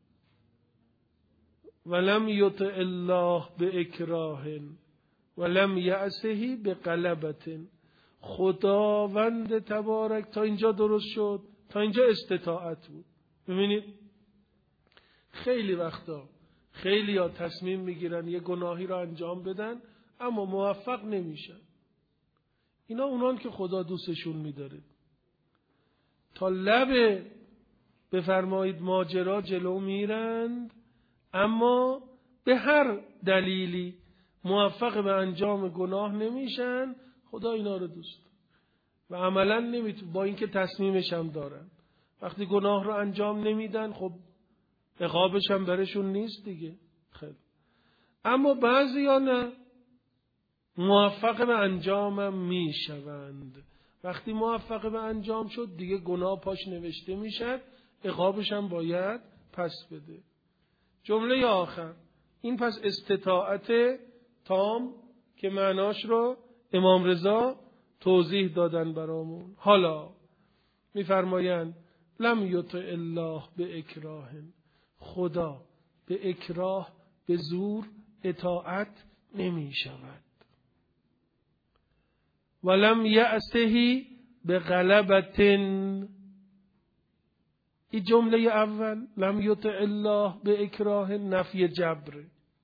Speaker 1: ولم یطع الله باکراه ولم یعصه بغلبة. خداوند تبارک، تا اینجا درست شد، تا اینجا استطاعت بود. ببینید خیلی وقتا خیلی ها تصمیم میگیرن یه گناهی رو انجام بدن اما موفق نمیشن. اینا اونان که خدا دوستشون میداره، تا لب بفرمایید ماجرا جلو میرند اما به هر دلیلی موفق به انجام گناه نمیشن. خدا اینا رو دوست و عملا نمیتونه، با اینکه تصمیمش هم دارن، وقتی گناه رو انجام نمیدن خب عقابش هم برشون نیست دیگه. خیلی اما بعضی ها نه، موفق به انجامم می شوند. وقتی موفق به انجام شد دیگه گناه پاش نوشته میشد، عقابش هم باید پس بده. جمله آخر این پس استطاعت تام که معناش رو امام رضا توضیح دادن برامون. حالا میفرمایند لم یطع الله به اکراه، خدا به اکراه به زور اطاعت نمی شود. ولم یأسه به غلبت، این جمله اول لم یطع الله به اکراه نفی جبر.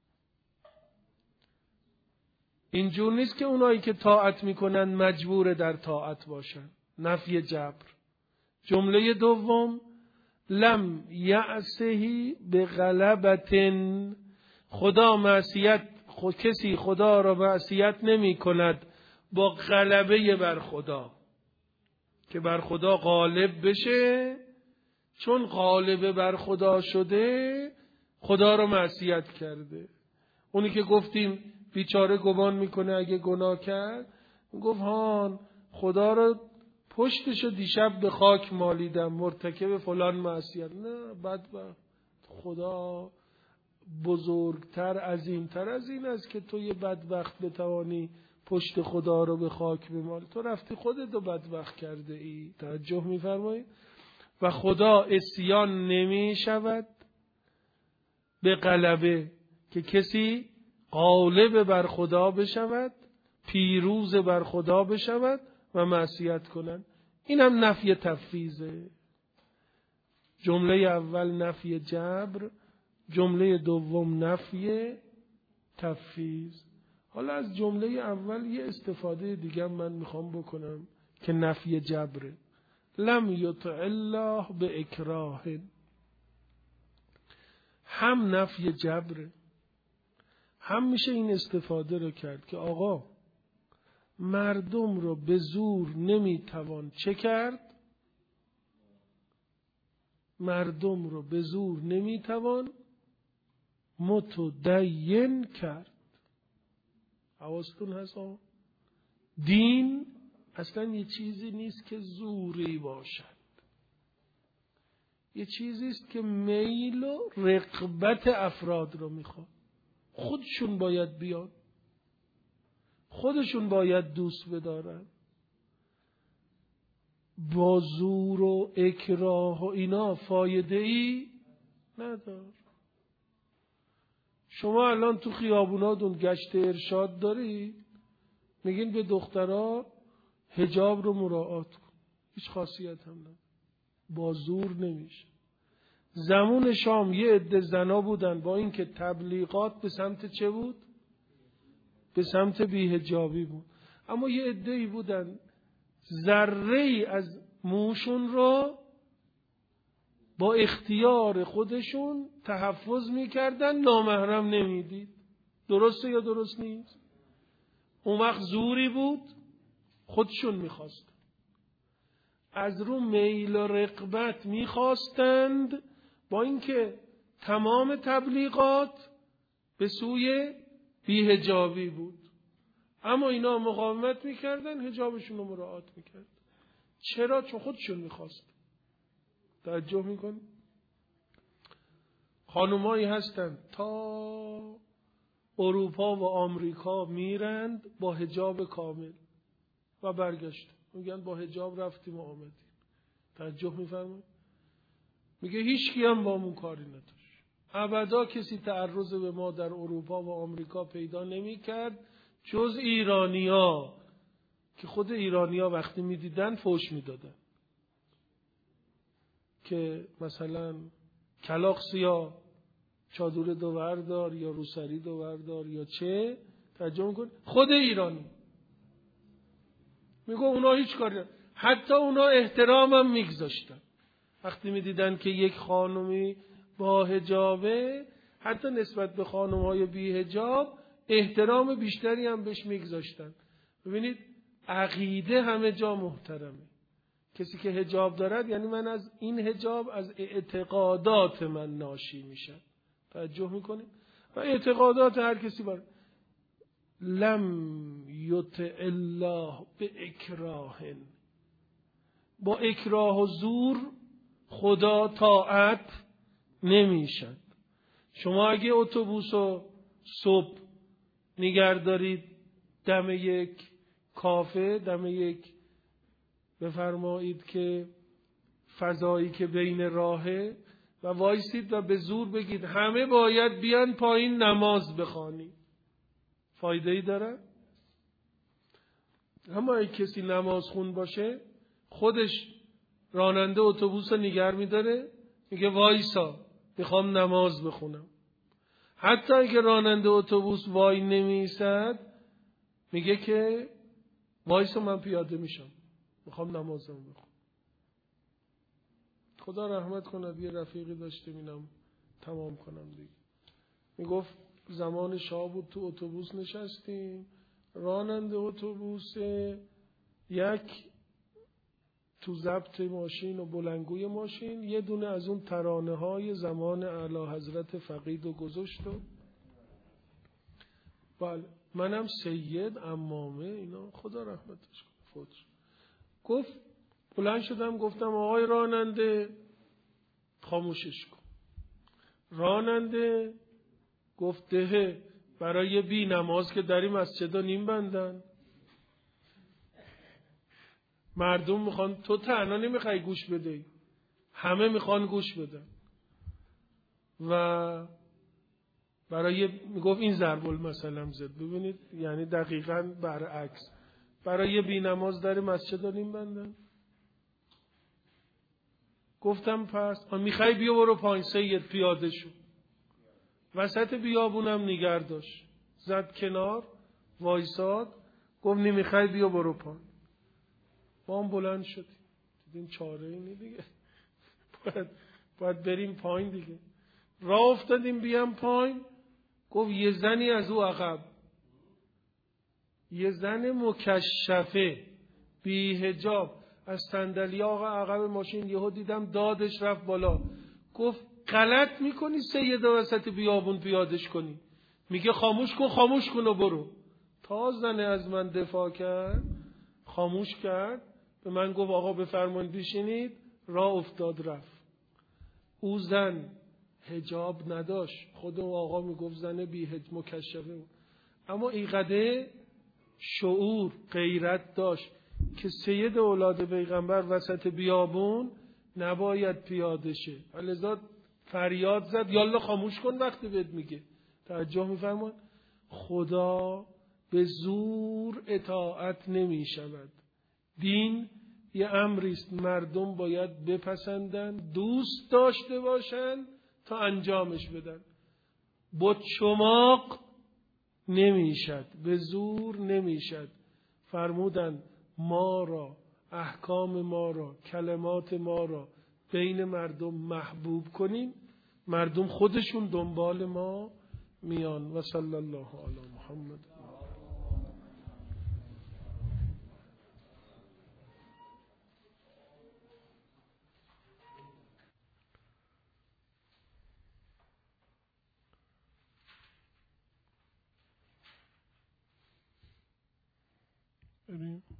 Speaker 1: اینجور نیست که اونایی که طاعت میکنن مجبور در طاعت باشن، نفی جبر. جمله دوم لم یأسه به غلبت، خدا معصیت خود کسی خدا را معصیت نمی کند با غلبه بر خدا، که بر خدا غالب بشه. چون غالب بر خدا شده خدا را معصیت کرده. اونی که گفتیم بیچاره گمان میکنه اگه گناه کرد، گفت هان خدا را پشتشو دیشب به خاک مالیدم مرتکب فلان معصیت. نه، بدبخت، خدا بزرگتر عظیمتر از این است که تو یه بدبخت بتوانی پشت خدا رو به خاک بمالی. تو رفتی خودت رو بدبخت کرده ای. توجه میفرمایید؟ و خدا عصیان نمی شود به غلبه، که کسی غالب بر خدا بشود، پیروز بر خدا بشود و معصیت کنند. این هم نفی تفویضه. جمله اول نفی جبر، جمله دوم نفی تفویض. حالا از جمله اول یه استفاده دیگه من میخوام بکنم که نفی جبره. لم یطع الله به اکراه، هم نفی جبره، هم میشه این استفاده رو کرد که آقا مردم رو به زور نمیتوان چه کرد؟ مردم رو به زور نمیتوان متدین کرد. حواستون هست آقا؟ دین اصلا یه چیزی نیست که زوری باشد، یه چیزی است که میل و رغبت افراد رو میخواد. خودشون باید بیان، خودشون باید دوست بدارن. با زور و اکراه و اینا فایده ای ندار. شما الان تو خیابوناتون گشت ارشاد داری، میگین به دخترها حجاب رو مراعات کن، هیچ خاصیت هم نداره، با زور نمیشه. زمان شام یه عده زنا بودن با اینکه تبلیغات به سمت چه بود؟ به سمت بی‌حجابی بود، اما یه عده‌ای بودن ذره‌ای از موشون رو با اختیار خودشون تحفظ میکردن، نامحرم نمیدید. درسته یا درست نیست؟ اون وقت زوری بود، خودشون میخواست، از رو میل و رغبت میخواستند، با اینکه تمام تبلیغات به سوی بی‌حجابی بود، اما اینا مقاومت میکردن، حجابشون رو مراعات میکردن. چرا؟ چون خودشون میخواست. توجه میکن؟ خانومایی هستن تا اروپا و آمریکا میرند با حجاب کامل و برگشت میگن با حجاب رفتیم و آمدیم. توجه میفرمایید؟ میگه هیچ کی هم با همون کاری نداشت، ابدا کسی تعرض به ما در اروپا و آمریکا پیدا نمیکرد جز ایرانیا، که خود ایرانیا وقتی میدیدن فوش میدادن که مثلا کلاغ سیاه چادر دو بردار یا روسری دو بردار یا چه. توجه میکن؟ خود ایرانی میگه اونا هیچ کاری نداشتن، حتی اونا احترامم میگذاشتن. وقتی میدیدن که یک خانومی با حجابه، حتی نسبت به خانم‌های بی حجاب احترام بیشتری هم بهش میگذاشتن. ببینید عقیده همه جا محترمه. کسی که حجاب دارد یعنی من از این حجاب از اعتقادات من ناشی میشم. توجه میکنید؟ و اعتقادات هر کسی باید. لم یطع الله به اکراه، با اکراه و زور خدا طاعت نمیشد. شما اگه اتوبوس رو صبح نگه دارید دم یک کافه، دم یک بفرمایید که فضایی که بین راهه و وایسید و به زور بگید همه باید بیان پایین نماز بخوانی، فایده ای داره؟ اما اگه کسی نماز خون باشه خودش راننده اتوبوس رو نگه می‌داره، میگه وایسا میخوام نماز بخونم. حتی اگه راننده اتوبوس وای نمی‌ایستد میگه که وایسا من پیاده میشم میخوام نمازم بخونم. خدا رحمت کند، یه رفیقی داشتیم، اینم تمام کنم دیگه، میگفت زمان شاه بود تو اتوبوس نشستیم، راننده اتوبوس یک تو ضبط ماشین و بلندگوی ماشین یه دونه از اون ترانه های زمان اعلی حضرت فقید و گذاشت و بله منم سید امامه اینا خدا رحمتش کنه فوت شد. گفت بلند شدم گفتم آقای راننده خاموشش کن. راننده گفت ده برای بی نماز که داری مسجد نیم بندن، مردم میخوان، تو تنها نمیخوای گوش بده، همه میخوان گوش بدن. و برای میگفت این ضرب المثل زد، ببینید یعنی دقیقاً برعکس، برای بی نماز داری مسجد نیم بندن. گفتم پس میخوای بیا برو پایین سید، پیاده شو، وسط بیابونم نگر داشت، زد کنار وایساد، گفت نمیخوای بیا برو پایین. ما هم بلند شدیم، دیدیم چاره اینه دیگه، باید, باید بریم پایین دیگه. راه افتادیم بیام پایین، گفت یه زنی از او عقب، یه زن مکشفه بی حجاب از صندلی آقا عقب ماشین، یهو دیدم دادش رفت بالا. گفت غلط میکنی سید وسط بیابون پیادش کنی. میگه خاموش کن خاموش کن و برو. تا زن از من دفاع کرد خاموش کرد، به من گفت آقا بفرمایید بشینید، راه افتاد رفت. او زن حجاب نداشت، خود اون آقا میگفت زن بی حجاب مکشفه، اما اینقدر شعور غیرت داشت که سید اولاد پیغمبر وسط بیابون نباید پیاده شه، لذا فریاد زد یالا خاموش کن وقتی بهت میگه. توجه میفرمایید خدا به زور اطاعت نمی شود. دین یه امری است مردم باید بپسندن، دوست داشته باشن تا انجامش بدن. بت شماق نمیشد، به زور نمیشد. فرمودن ما را، احکام ما را، کلمات ما را بین مردم محبوب کنیم، مردم خودشون دنبال ما میان. و صلی الله علی محمد. بریم.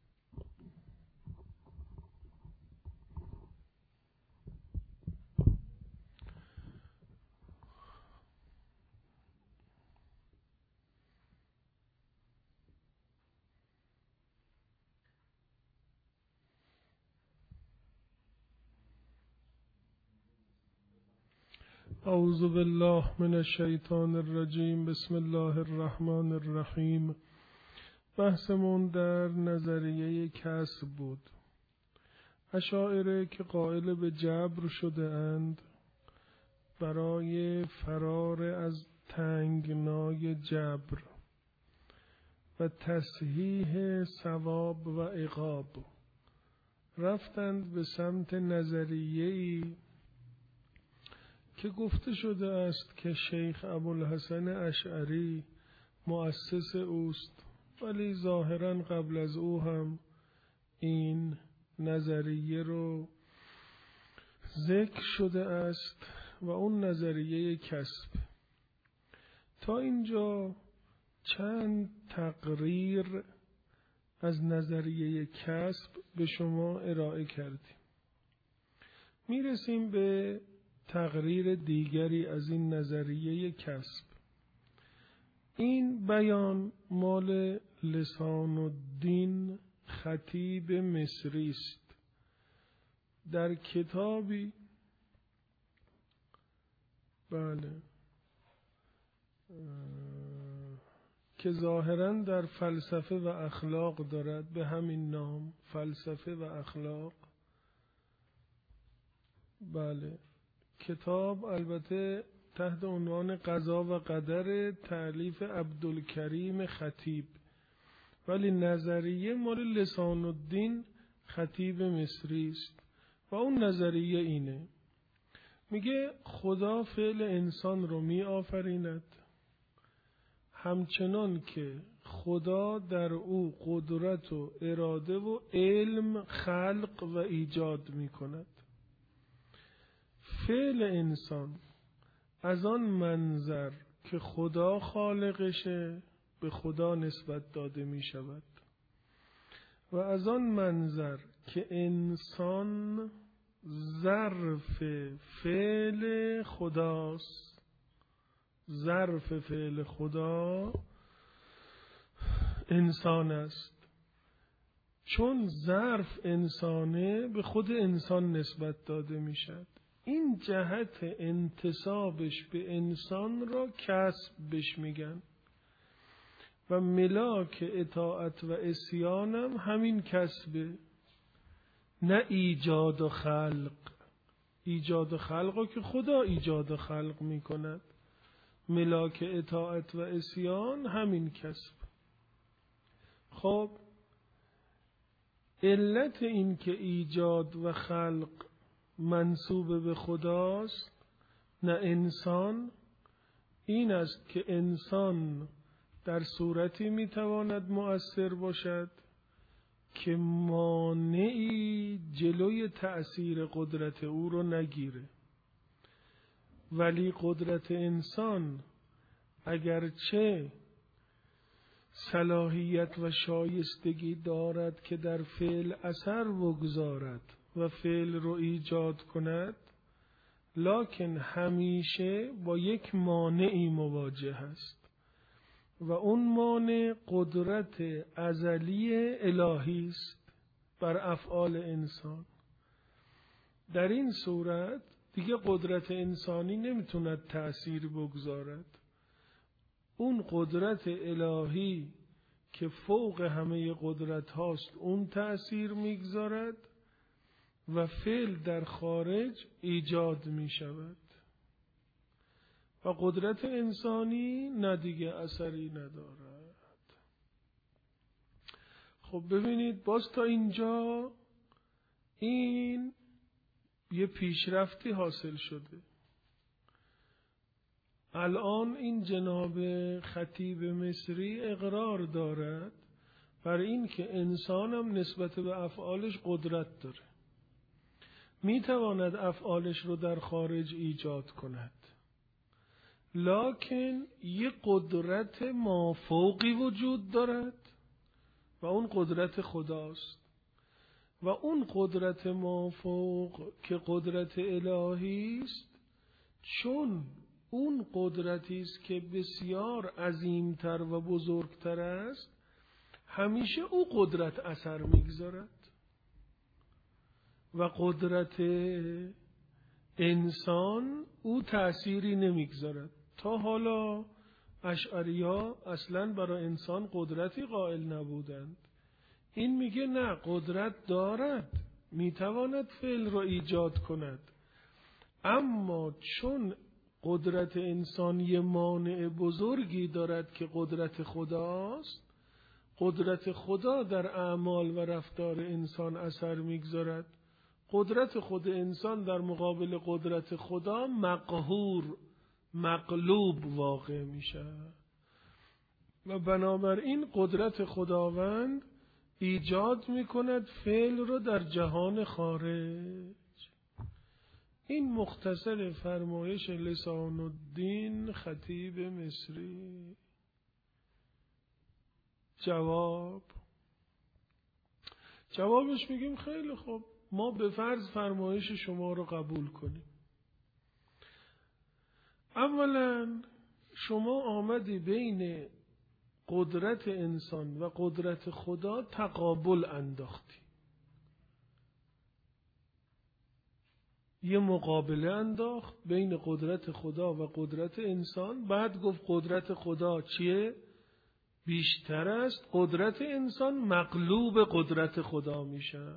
Speaker 1: اعوذ بالله من الشیطان الرجیم. بسم الله الرحمن الرحیم. بحثمون در نظریه کسب بود. اشاعره که قائل به جبر شده اند برای فرار از تنگنای جبر و تصحیح ثواب و عقاب رفتند به سمت نظریه‌ای که گفته شده است که شیخ ابوالحسن اشعری مؤسس اوست، ولی ظاهراً قبل از او هم این نظریه رو ذکر شده است و اون نظریه کسب. تا اینجا چند تقریر از نظریه کسب به شما ارائه کردیم. میرسیم به تقریر دیگری از این نظریه کسب. این بیان مال لسان الدین خطیب مصری است. در کتابی بله که ظاهراً در فلسفه و اخلاق دارد به همین نام، فلسفه و اخلاق. بله کتاب البته تحت عنوان قضا و قدر، تألیف عبدالکریم خطیب، ولی نظریه مال لسان الدین خطیب مصری است و اون نظریه اینه، میگه خدا فعل انسان رو می آفریند همچنان که خدا در او قدرت و اراده و علم خلق و ایجاد می کند. فعل انسان از آن منظر که خدا خالقشه به خدا نسبت داده می شود و از آن منظر که انسان ظرف فعل خداست، ظرف فعل خدا انسان است. چون ظرف انسانه به خود انسان نسبت داده می شود. این جهت انتسابش به انسان را کسب بش میگن و ملاک اطاعت و عصیانم همین کسبه، نه ایجاد و خلق. ایجاد و خلق رو که خدا ایجاد و خلق میکند، ملاک اطاعت و عصیان همین کسب. خب علت این که ایجاد و خلق منسوب به خداست نه انسان، این است که انسان در صورتی میتواند مؤثر باشد که مانعی جلوی تأثیر قدرت او رو نگیره، ولی قدرت انسان اگرچه صلاحیت و شایستگی دارد که در فعل اثر بگذارد و فعل رو ایجاد کند، لکن همیشه با یک مانعی مواجه است و اون مانع قدرت ازلی الهی است بر افعال انسان. در این صورت دیگه قدرت انسانی نمیتوند تأثیر بگذارد. اون قدرت الهی که فوق همه قدرت هاست اون تأثیر میگذارد و فعل در خارج ایجاد می شود و قدرت انسانی نه دیگه اثری ندارد. خب ببینید باز تا اینجا این یه پیشرفتی حاصل شده. الان این جناب خطیب مصری اقرار دارد بر این که انسان هم نسبت به افعالش قدرت داره، می تواند افعالش رو در خارج ایجاد کند، لکن یک قدرت مافوقی وجود دارد و اون قدرت خداست و اون قدرت مافوق که قدرت الهی است، چون اون قدرتی است که بسیار عظیمتر و بزرگتر است، همیشه او قدرت اثر میگذارد و قدرت انسان او تأثیری نمیگذارد. تا حالا اشعری‌ها اصلاً برای انسان قدرتی قائل نبودند. این میگه نه، قدرت دارد، میتواند فعل را ایجاد کند، اما چون قدرت انسان یه مانع بزرگی دارد که قدرت خداست، قدرت خدا در اعمال و رفتار انسان اثر میگذارد. قدرت خود انسان در مقابل قدرت خدا مقهور، مغلوب واقع میشه و بنابراین قدرت خداوند ایجاد میکند فعل رو در جهان خارج. این مختصر فرمایش لسان الدین خطیب مصری. جواب جوابش میگیم خیلی خوب، ما به فرض فرمایش شما رو قبول کنیم. اولا شما آمدی بین قدرت انسان و قدرت خدا تقابل انداختی، یه مقابله انداخت بین قدرت خدا و قدرت انسان. بعد گفت قدرت خدا چیه؟ بیشتر است، قدرت انسان مغلوب قدرت خدا میشه.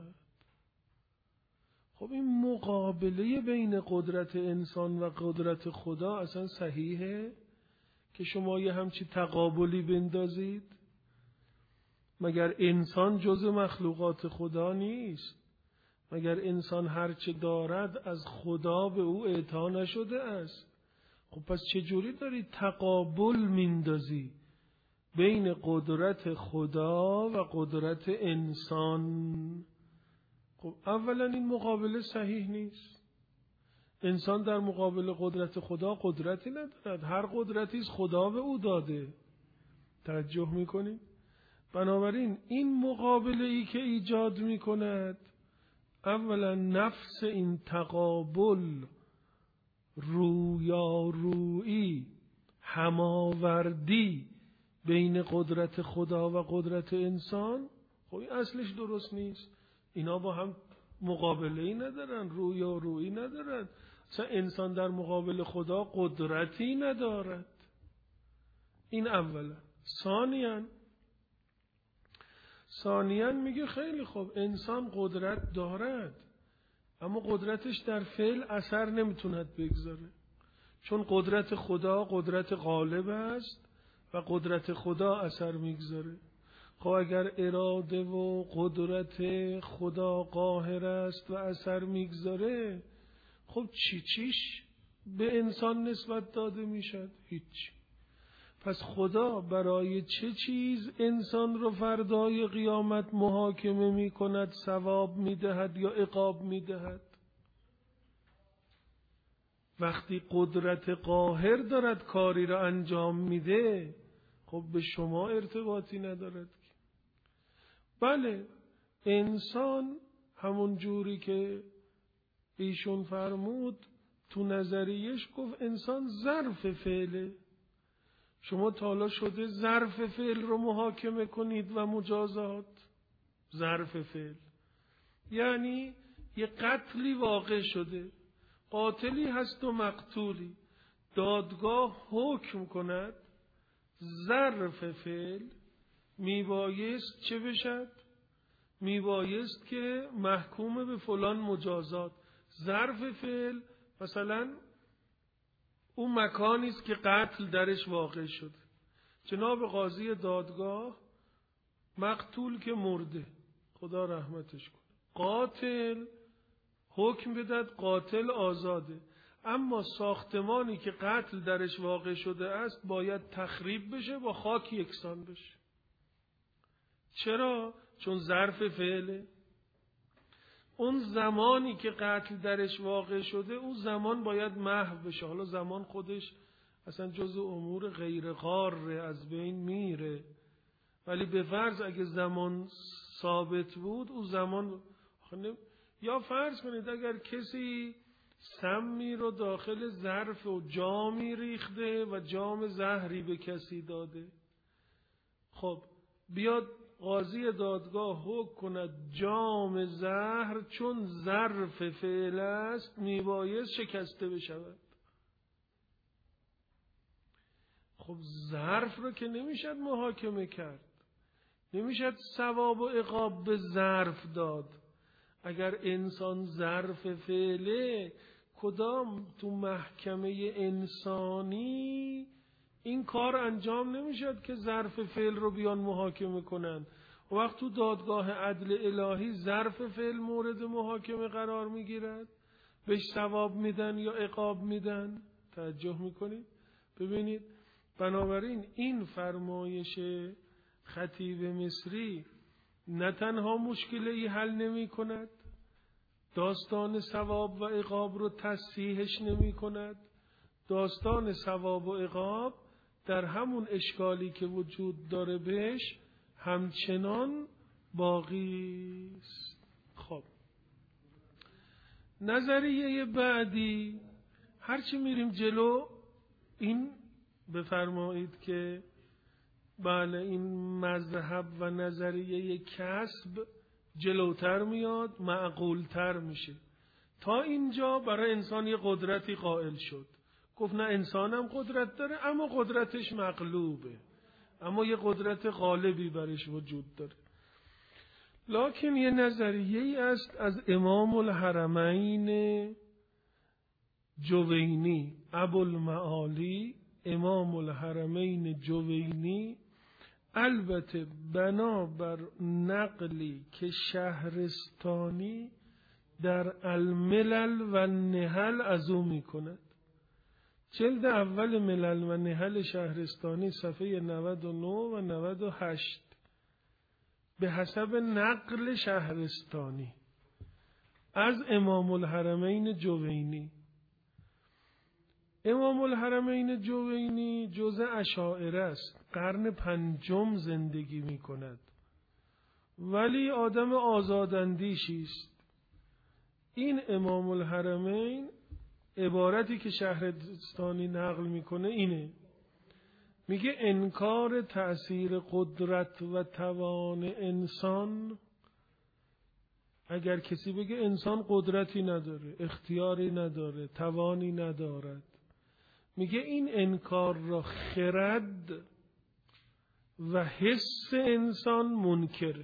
Speaker 1: خب این مقابله بین قدرت انسان و قدرت خدا اصلا صحیحه که شما یه همچی تقابلی بندازید؟ مگر انسان جز مخلوقات خدا نیست؟ مگر انسان هرچه دارد از خدا به او اعطا نشده است؟ خب پس چجوری داری تقابل میندازی بین قدرت خدا و قدرت انسان؟ خب اولا این مقابله صحیح نیست. انسان در مقابل قدرت خدا قدرتی ندارد، هر قدرتی از خدا به او داده. توجه میکنید؟ بنابراین این مقابله ای که ایجاد میکند، اولا نفس این تقابل، رویارویی، هماوردی بین قدرت خدا و قدرت انسان، خب این اصلش درست نیست. اینا با هم مقابله ای ندارن، رویارویی ندارن. اصلا انسان در مقابل خدا قدرتی ندارد. این اولا. ثانیاً ثانیاً میگه خیلی خوب، انسان قدرت دارد اما قدرتش در فعل اثر نمیتوند بگذاره، چون قدرت خدا قدرت غالب است و قدرت خدا اثر میگذاره. خب اگر اراده و قدرت خدا قاهر است و اثر میگذاره، خب چی چیش به انسان نسبت داده میشد؟ هیچ. پس خدا برای چه چیز انسان رو فردای قیامت محاکمه می کند، ثواب می دهد یا عقاب می دهد؟ وقتی قدرت قاهر دارد کاری را انجام میده، خب به شما ارتباطی ندارد. بله، انسان همون جوری که ایشون فرمود تو نظریش، گفت انسان ظرف فعله. شما تا حالا شده ظرف فعل رو محاکمه کنید و مجازات؟ ظرف فعل یعنی یه قتلی واقع شده، قاتلی هست و مقتولی، دادگاه حکم کند ظرف فعل میبایست چه بشد؟ میبایست که محکوم به فلان مجازات. ظرف فعل مثلا اون مکانی است که قتل درش واقع شد. جناب قاضی دادگاه مقتول که مرده، خدا رحمتش کنه، قاتل حکم بدهد قاتل آزاده، اما ساختمانی که قتل درش واقع شده است باید تخریب بشه، با خاک یکسان بشه. چرا؟ چون ظرف فعله. اون زمانی که قتل درش واقع شده، اون زمان باید محو بشه. حالا زمان خودش اصلا جزء امور غیر قاره، از بین میره، ولی به فرض اگه زمان ثابت بود، اون زمان یا فرض کنید اگر کسی سمی رو داخل ظرف و جامی ریخته و جام زهری به کسی داده، خب بیاد قاضی دادگاه حکم کند جام زهر چون ظرف فعل است میبایست شکسته بشود. خب ظرف رو که نمیشد محاکمه کرد، نمیشد ثواب و عقاب به ظرف داد. اگر انسان ظرف فعله، کدام تو محکمه انسانی این کار انجام نمیشد که ظرف فعل رو بیان محاکمه کنن؟ و وقت تو دادگاه عدل الهی ظرف فعل مورد محاکمه قرار میگیرد، بهش ثواب میدن یا عقاب میدن. توجه میکنید؟ ببینید، بنابراین این فرمایش خطیب مصری نه تنها مشکلی حل نمی کند، داستان ثواب و عقاب رو تصحیحش نمی کند. داستان ثواب و عقاب در همون اشکالی که وجود داره بهش همچنان باقی است. خب نظریه بعدی، هرچی میریم جلو این بفرمایید که بله این مذهب و نظریه کسب جلوتر میاد، معقولتر میشه. تا اینجا برای انسان یه قدرتی قائل شد، گفت نه انسانم قدرت داره اما قدرتش مغلوبه، اما یه قدرت غالبی برش وجود داره. لکن یه نظریه است از امام الحرمین جوینی، ابوالمعالی امام الحرمین جوینی، البته بنابر نقلی که شهرستانی در الملل و النحل از او می کند. جلد اول ملل و نحل شهرستانی صفحه نود و نه و نود و هشت به حسب نقل شهرستانی از امام الحرمین جوینی. امام الحرمین جوینی جزء اشاعره است، قرن پنجم زندگی می کند، ولی آدم آزاداندیشی است. این امام الحرمین عبارتی که شهرستانی نقل میکنه اینه، میگه انکار تأثیر قدرت و توان انسان. اگر کسی بگه انسان قدرتی نداره، اختیاری نداره، توانی ندارد، میگه این انکار را خرد و حس انسان منکره.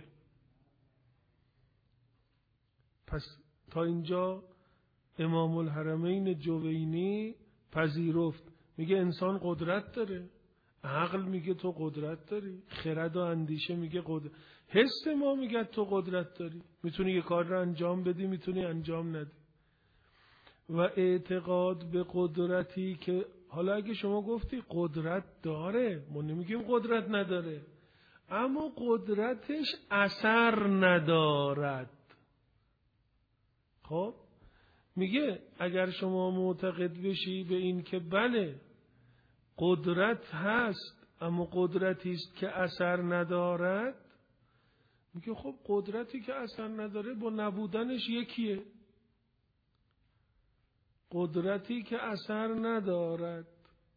Speaker 1: پس تا اینجا امام الحرمین جوینی پذیرفت، میگه انسان قدرت داره، عقل میگه تو قدرت داری، خرد و اندیشه میگه قدرت، حس ما میگه تو قدرت داری، میتونی یه کار رو انجام بدی، میتونی انجام ندی. و اعتقاد به قدرتی که حالا اگه شما گفتی قدرت داره، ما نمیگیم قدرت نداره، اما قدرتش اثر ندارد. خب میگه اگر شما معتقد بشی به این که بله قدرت هست اما قدرتی است که اثر ندارد، میگه خب قدرتی که اثر نداره با نبودنش یکیه. قدرتی که اثر ندارد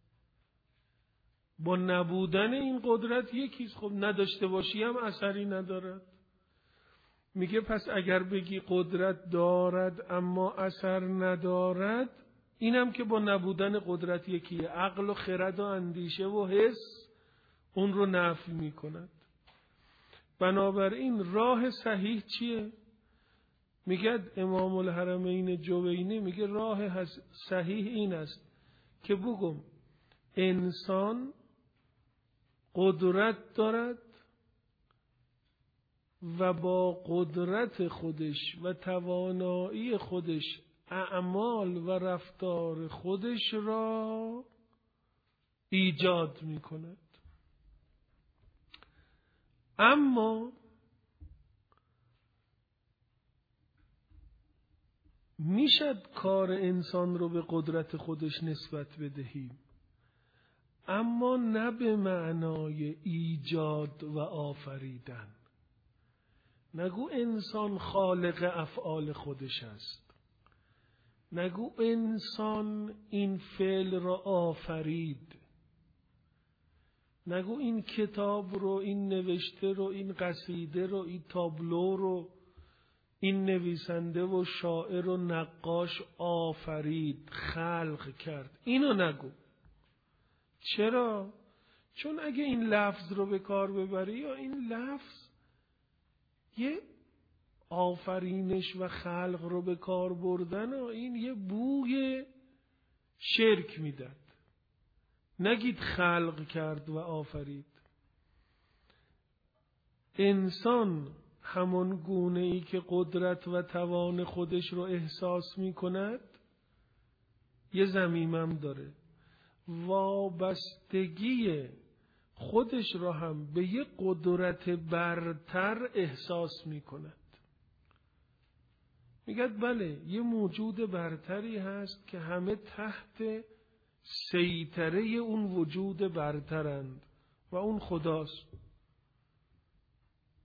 Speaker 1: با نبودن این قدرت یکیست. خب نداشته باشی هم اثری ندارد. میگه پس اگر بگی قدرت دارد اما اثر ندارد، اینم که با نبودن قدرت یکیه. عقل و خرد و اندیشه و حس اون رو نفی میکند. بنابراین راه صحیح چیه؟ میگه امام الحرمین جوینی میگه راه صحیح این است که بگم انسان قدرت دارد و با قدرت خودش و توانایی خودش اعمال و رفتار خودش را ایجاد می کند. اما میشد کار انسان رو به قدرت خودش نسبت بدهیم، اما نه به معنای ایجاد و آفریدن. نگو انسان خالق افعال خودش است، نگو انسان این فعل را آفرید، نگو این کتاب رو، این نوشته رو، این قصیده رو، این تابلو رو این نویسنده و شاعر و نقاش آفرید، خلق کرد. اینو نگو. چرا؟ چون اگه این لفظ رو به کار ببری، یا این لفظ یه آفرینش و خلق رو به کار بردن و این یه بوی شرک میداد. نگید خلق کرد و آفرید. انسان همان گونه ای که قدرت و توان خودش رو احساس می کند، یه ضمیمم داره. وابستگی خودش را هم به یه قدرت برتر احساس می کند. میگه بله یه موجود برتری هست که همه تحت سیطره اون وجود برترند و اون خداست.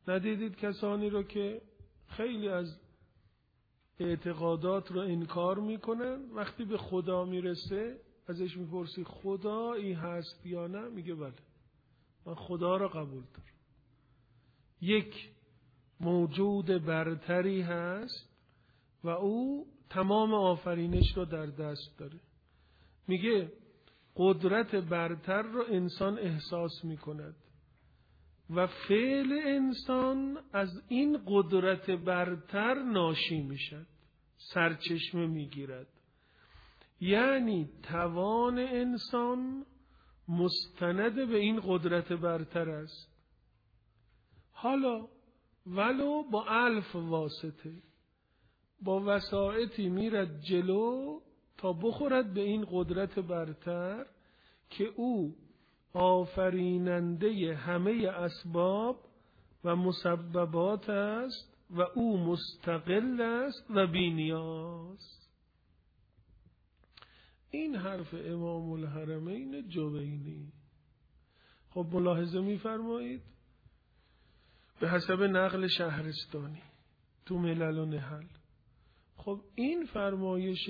Speaker 1: ندیدید کسانی رو که خیلی از اعتقادات رو انکار میکنن، وقتی به خدا میرسه ازش میپرسی خدایی هست یا نه، میگه بله من خدا رو قبول دارم. یک موجود برتری هست و او تمام آفرینش رو در دست داره. میگه قدرت برتر رو انسان احساس میکند و فعل انسان از این قدرت برتر ناشی میشد، سرچشمه میگیرد. یعنی توان انسان مستند به این قدرت برتر است، حالا ولو با الف واسطه، با وسائطی میرد جلو تا بخورد به این قدرت برتر که او آفریننده همه اسباب و مسببات است و او مستقل است و بی‌نیاز. این حرف امام الحرمین جوینی. خب ملاحظه می‌فرمایید به حسب نقل شهرستانی تو ملل و نحل. خب این فرمایش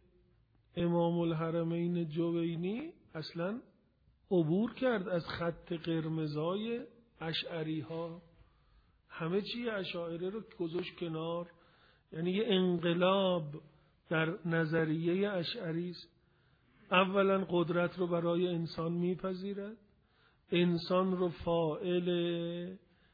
Speaker 1: امام الحرمین جوینی اصلا عبور کرد از خط قرمزای اشعری ها، همه چی اشاعره رو گذاشت کنار. یعنی یه انقلاب در نظریه اشعری است. اولا قدرت رو برای انسان میپذیرد، انسان رو فاعل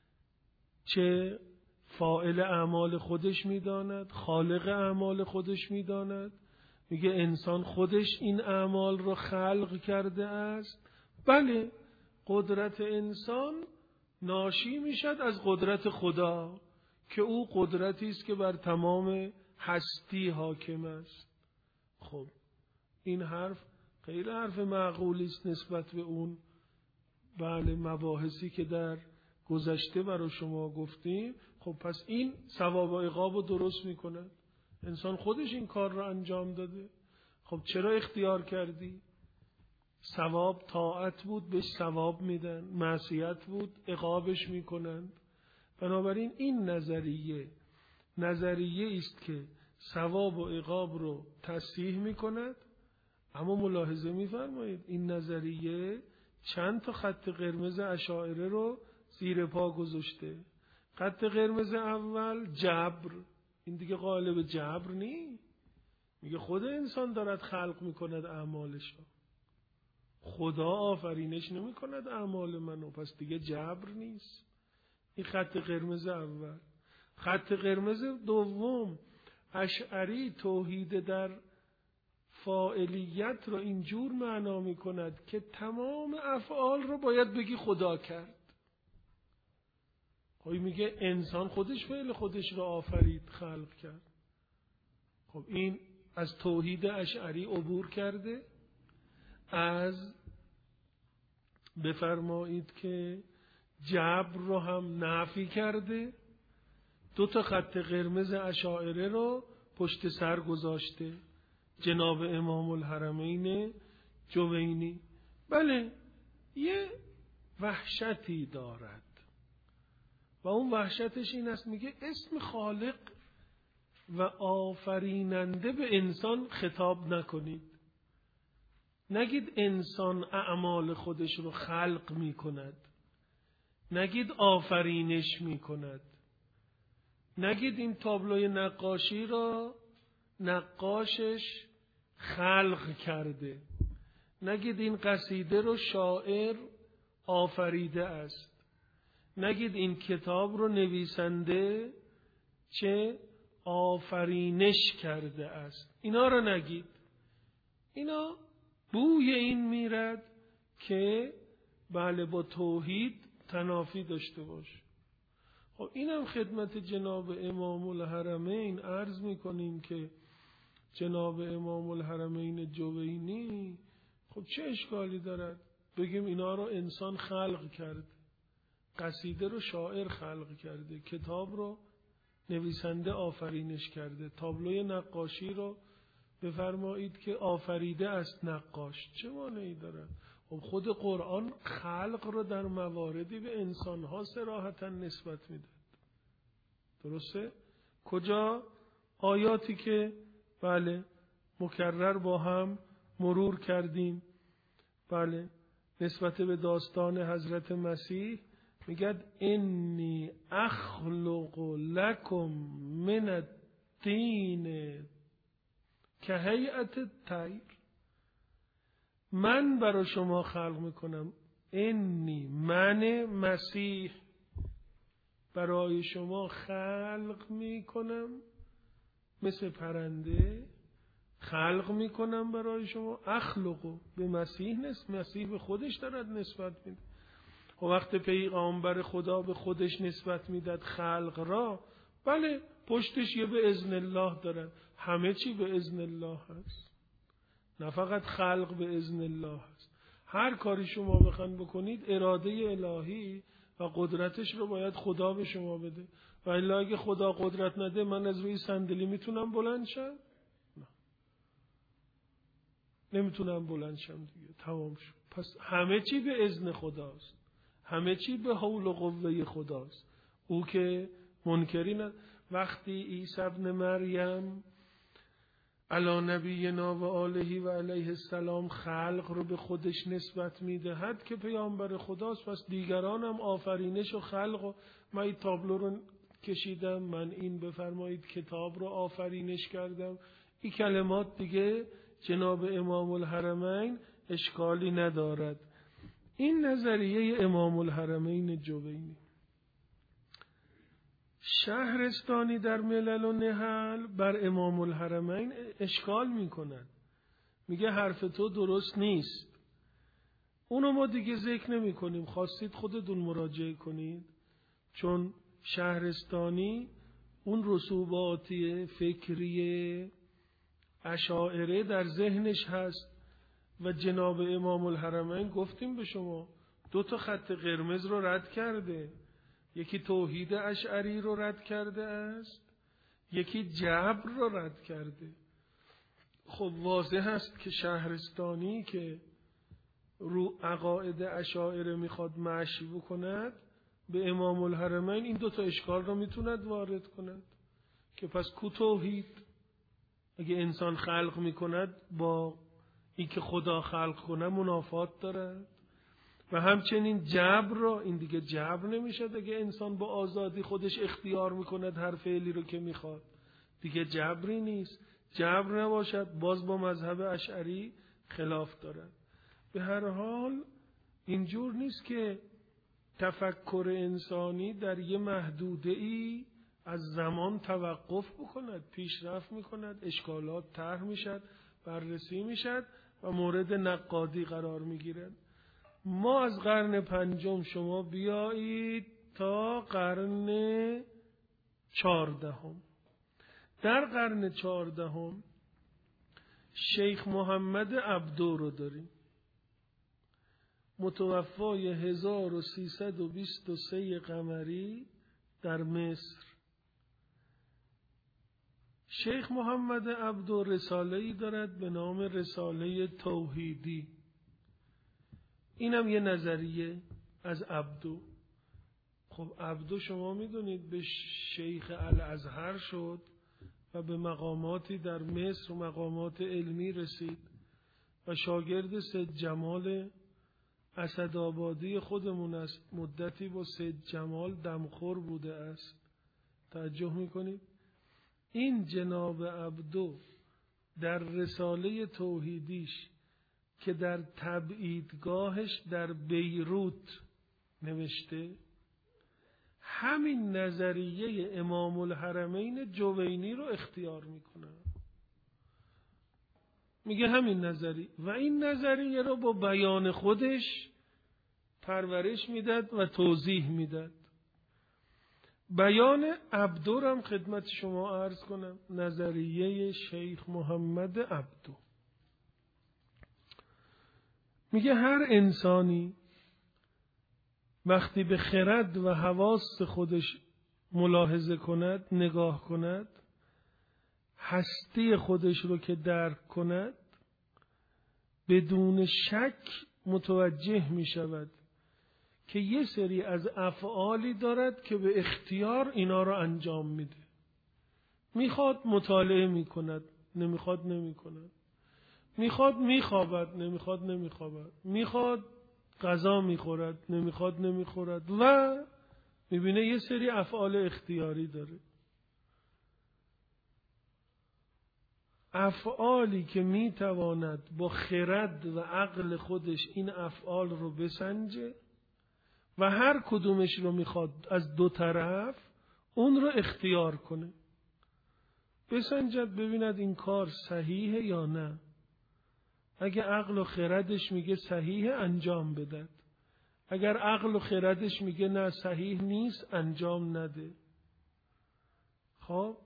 Speaker 1: چه فاعل اعمال خودش میداند، خالق اعمال خودش میداند. میگه انسان خودش این اعمال رو خلق کرده است. بله قدرت انسان ناشی میشد از قدرت خدا که او قدرتی است که بر تمام هستی حاکم است. خب این حرف غیر حرف معقولی است نسبت به اون بله مباحثی که در گذشته برای شما گفتیم. خب پس این ثواب و عقاب رو درست میکنه. انسان خودش این کار رو انجام داده. خب چرا اختیار کردی؟ ثواب طاعت بود بهش ثواب میدن، معصیت بود عقابش میکنند. بنابراین این نظریه نظریه است که ثواب و عقاب رو تصحیح میکند. اما ملاحظه میفرمایید این نظریه چند تا خط قرمز اشاعره رو زیر پا گذاشته. خط قرمز اول جبر، این دیگه قالب جبر نی، میگه خود انسان دارد خلق میکند اعمالش، خدا آفرینش نمیکند اعمال منو، پس دیگه جبر نیست. این خط قرمز اول. خط قرمز دوم، اشعری توحید در فاعلیت رو اینجور معنا میکند که تمام افعال رو باید بگی خدا کرد. خب میگه انسان خودش فعل خودش رو آفرید، خلق کرد. خب این از توحید اشعری عبور کرده، از بفرمایید که جبر رو هم نفی کرده، دو تا خط قرمز اشاعره رو پشت سر گذاشته جناب امام الحرمین جوینی. بله یه وحشتی دارد و اون وحشتش این است، میگه اسم خالق و آفریننده به انسان خطاب نکنید. نگید انسان اعمال خودش رو خلق میکند، نگید آفرینش میکند، نگید این تابلوی نقاشی را نقاشش خلق کرده، نگید این قصیده رو شاعر آفریده است، نگید این کتاب رو نویسنده چه آفرینش کرده است. اینا رو نگید. اینا بوی این میرد که بله با توحید تنافی داشته باش. خب اینم خدمت جناب امام الحرمین عرض میکنیم که جناب امام الحرمین جوینی خب چه اشکالی دارد بگیم اینا رو انسان خلق کرد، قصیده رو شاعر خلق کرده، کتاب رو نویسنده آفرینش کرده، تابلوی نقاشی رو بفرمایید که آفریده است نقاش، چه مانعی دارد؟ خب خود قرآن خلق رو در مواردی به انسانها صراحتاً نسبت میده. درسته؟ کجا؟ آیاتی که بله مکرر با هم مرور کردیم. بله نسبت به داستان حضرت مسیح میگد انی اخلق لکم من الطین کهیئت الطیر، من برای شما خلق میکنم، انی من مسیح برای شما خلق میکنم مثل پرنده، خلق میکنم برای شما. اخلقو به مسیح نیست، مسیح به خودش دارد نسبت میده. و وقت پیغامبر خدا به خودش نسبت میداد خلق را، بله پشتش یه به اذن الله دارد، همه چی به اذن الله هست، نه فقط خلق به اذن الله هست. هر کاری شما بخواید بکنید اراده الهی و قدرتش رو باید خدا به شما بده. و الا اگه خدا قدرت نده من از روی صندلی میتونم بلند شم؟ نه نمیتونم بلند شم دیگه، تمام شد. پس همه چی به اذن خداست، همه چی به حول و قوه خداست. او که منکری ند. وقتی عیسی ابن مریم علی نبینا و آله و علیه السلام خلق رو به خودش نسبت میدهد که پیامبر خداست، پس دیگران هم آفرینش و خلق و من این تابلو رو کشیدم، من این بفرمایید کتاب رو آفرینش کردم، این کلمات دیگه جناب امام الحرمین اشکالی ندارد. این نظریه امام الحرمین جوینی. شهرستانی در ملل و نحل بر امام الحرمین اشکال میکند، میگه حرف تو درست نیست. اونو ما دیگه ذکر نمی کنیم، خواستید خودتون مراجعه کنید، چون شهرستانی اون رسوباتی فکری اشاعره در ذهنش هست و جناب امام الحرمین گفتیم به شما دو تا خط قرمز رو رد کرده، یکی توحید اشعری رو رد کرده است، یکی جبر رو رد کرده. خب واضح است که شهرستانی که رو عقاید اشاعره میخواد مشی بکند به امام الحرمین این دو تا اشکال رو میتوند وارد کند که پس کو توحید اگه انسان خلق میکند با این که خدا خلق کنه منافات دارد، و همچنین جبر را، این دیگه جبر نمیشه اگه انسان با آزادی خودش اختیار میکند هر فعلی رو که میخواد، دیگه جبری نیست. جبر نباشد باز با مذهب اشعری خلاف دارد. به هر حال اینجور نیست که تفکر انسانی در یه محدوده ای از زمان توقف بکند، پیشرفت میکند، اشکالات طرح میشد، بررسی میشد و مورد نقادی قرار میگیرد. ما از قرن پنجم شما بیایید تا قرن چهاردهم. در قرن چهاردهم شیخ محمد عبدو رو داریم، متوفای هزار و سیصد و بیست و سه قمری در مصر. شیخ محمد عبدو رساله‌ای دارد به نام رساله توحیدی. اینم یه نظریه از عبدو. خب عبدو شما میدونید به شیخ الازهر شد و به مقاماتی در مصر و مقامات علمی رسید و شاگرد سید جمال اسدآبادی خودمون است. مدتی با سید جمال دمخور بوده است. توجه میکنید؟ این جناب عبدو در رساله توحیدیش که در تبعیدگاهش در بیروت نوشته، همین نظریه امام الحرمین جوینی رو اختیار میکنه. میگه همین نظریه و این نظریه رو با بیان خودش پرورش میداد و توضیح میداد. بیان عبدو هم خدمت شما عرض کنم، نظریه شیخ محمد عبدو. میگه هر انسانی وقتی به خرد و حواس خودش ملاحظه کند، نگاه کند، هستی خودش رو که درک کند، بدون شک متوجه می شود که یه سری از افعالی دارد که به اختیار اینا رو انجام میده. میخواد مطالعه میکند، نمیخواد نمیکند. میخواد میخوابد، نمیخواد نمیخوابد. میخواد غذا میخورد، نمیخواد نمیخورد و میبینه یه سری افعال اختیاری داره. افعالی که میتواند با خرد و عقل خودش این افعال رو بسنجه و هر کدومش رو میخواد از دو طرف اون رو اختیار کنه، بسنجد ببیند این کار صحیحه یا نه. اگه عقل و خردش میگه صحیحه انجام بدد، اگر عقل و خردش میگه نه صحیح نیست انجام نده. خب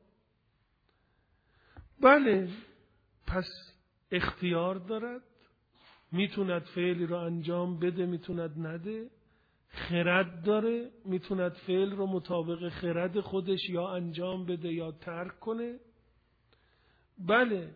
Speaker 1: بله، پس اختیار دارد، میتوند فعلی رو انجام بده میتوند نده. خرد داره، میتوند فعل رو مطابق خرد خودش یا انجام بده یا ترک کنه. بله،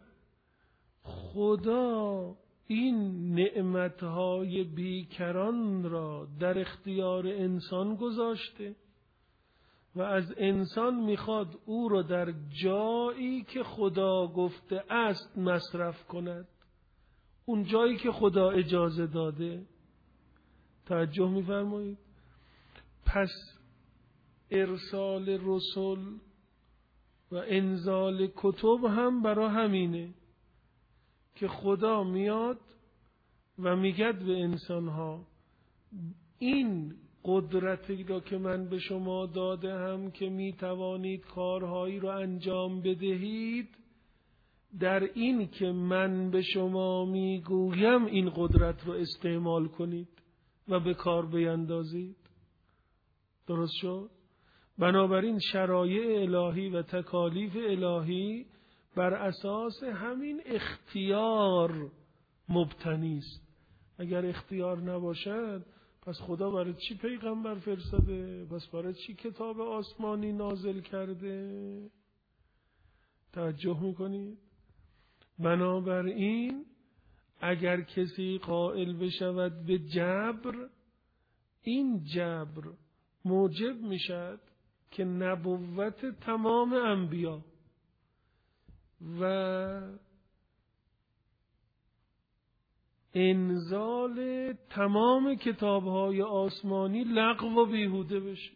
Speaker 1: خدا این نعمتهای بیکران را در اختیار انسان گذاشته و از انسان میخواد او را در جایی که خدا گفته است مصرف کند، اون جایی که خدا اجازه داده. توجه میفرمایید؟ پس ارسال رسول و انزال کتب هم برای همینه که خدا میاد و میگد به انسانها این قدرتی را که من به شما داده هم که میتوانید کارهایی را انجام بدهید، در این که من به شما میگویم این قدرت را استعمال کنید و به کار بیندازید. درست شد؟ بنابراین شرایع الهی و تکالیف الهی بر اساس همین اختیار مبتنی است. اگر اختیار نباشد پس خدا برای چی پیغمبر فرستاده؟ پس برای چی کتاب آسمانی نازل کرده؟ توجه میکنید؟ بنابراین اگر کسی قائل بشود به جبر، این جبر موجب میشد که نبوت تمام انبیا و انزال تمام کتاب‌های آسمانی لغو و بیهوده بشه.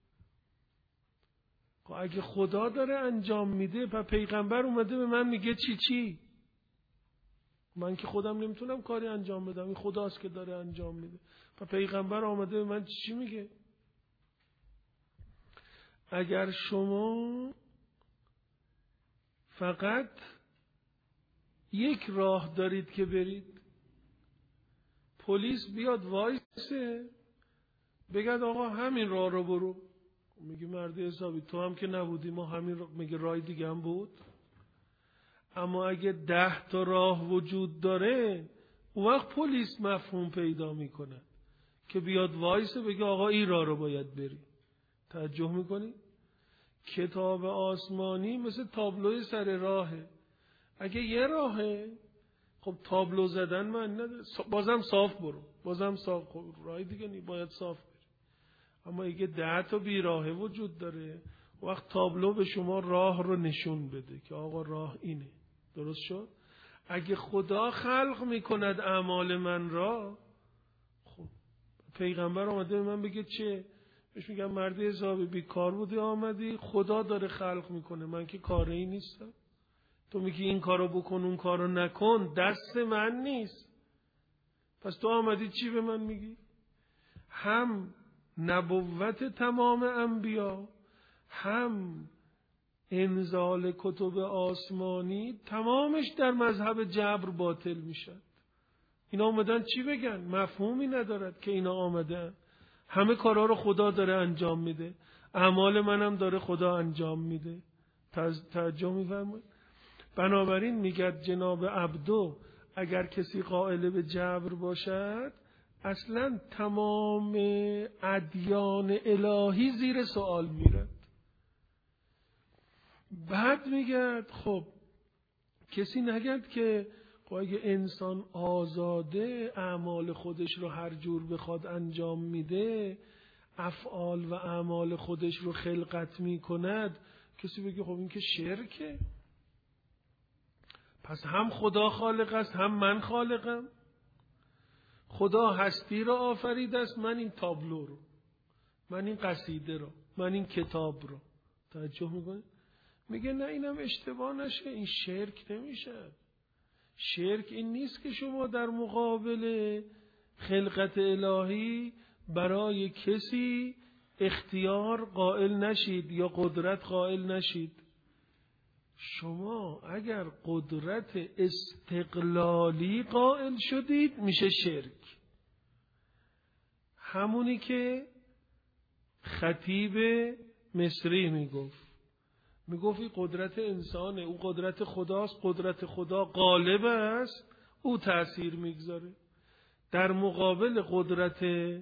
Speaker 1: اگه خدا داره انجام میده، پس پیغمبر اومده به من میگه چی چی؟ من که خودم نمیتونم کاری انجام بدم، این خداست که داره انجام میده. پس پیغمبر آمده به من چی چی میگه؟ اگر شما فقط یک راه دارید که برید، پلیس بیاد وایسه بگد آقا همین راه رو برو، میگه مرد حسابی تو هم که نبودی، ما همین راه، میگه راه دیگه هم بود. اما اگه ده تا راه وجود داره، اون وقت پلیس مفهوم پیدا میکنه که بیاد وایسه بگه آقا این راه رو باید بری. توجه میکنی؟ کتاب آسمانی مثل تابلوی سر راهه. اگه یه راهه، خب تابلو زدن من نداره، بازم صاف برو، بازم صاف، خب راه دیگه نی، باید صاف بری. اما اگه ده تا بیراهه وجود داره، وقت تابلو به شما راه رو نشون بده که آقا راه اینه. درست شد؟ اگه خدا خلق میکند اعمال من را، خب پیغمبر آمده به من بگه چه؟ بهش میگم مرد حسابی بیکار بودی آمدی، خدا داره خلق میکنه، من که کاری نیستم. تو میگی این کارو بکن اون کارو نکن، دست من نیست. پس تو آمدی چی به من میگی؟ هم نبوت تمام انبیا، هم انزال کتب آسمانی، تمامش در مذهب جبر باطل میشد. اینا آمدن چی بگن؟ مفهومی ندارد که اینا آمدن. همه کارا رو خدا داره انجام میده، اعمال منم داره خدا انجام میده. توجه میفرمایید؟ بنابراین میگه جناب عبدو اگر کسی قائل به جبر باشد، اصلا تمام ادیان الهی زیر سوال میرد. بعد میگه خب کسی نگد که خب اگه انسان آزاده اعمال خودش رو هر جور بخواد انجام میده، افعال و اعمال خودش رو خلقت میکند، کسی بگه خب این که شرکه؟ پس هم خدا خالق است هم من خالقم. خدا هستی رو آفریده است، من این تابلو رو، من این قصیده رو، من این کتاب رو. توجه میکنه؟ میگه نه اینم اشتباه نشه، این شرک نمیشه. شرک این نیست که شما در مقابل خلقت الهی برای کسی اختیار قائل نشید یا قدرت قائل نشید. شما اگر قدرت استقلالی قائل شدید میشه شرک. همونی که خطیب مصری میگفت، میگفت این قدرت انسانه، او قدرت خداست، قدرت خدا غالب است، او تأثیر میگذاره. در مقابل قدرت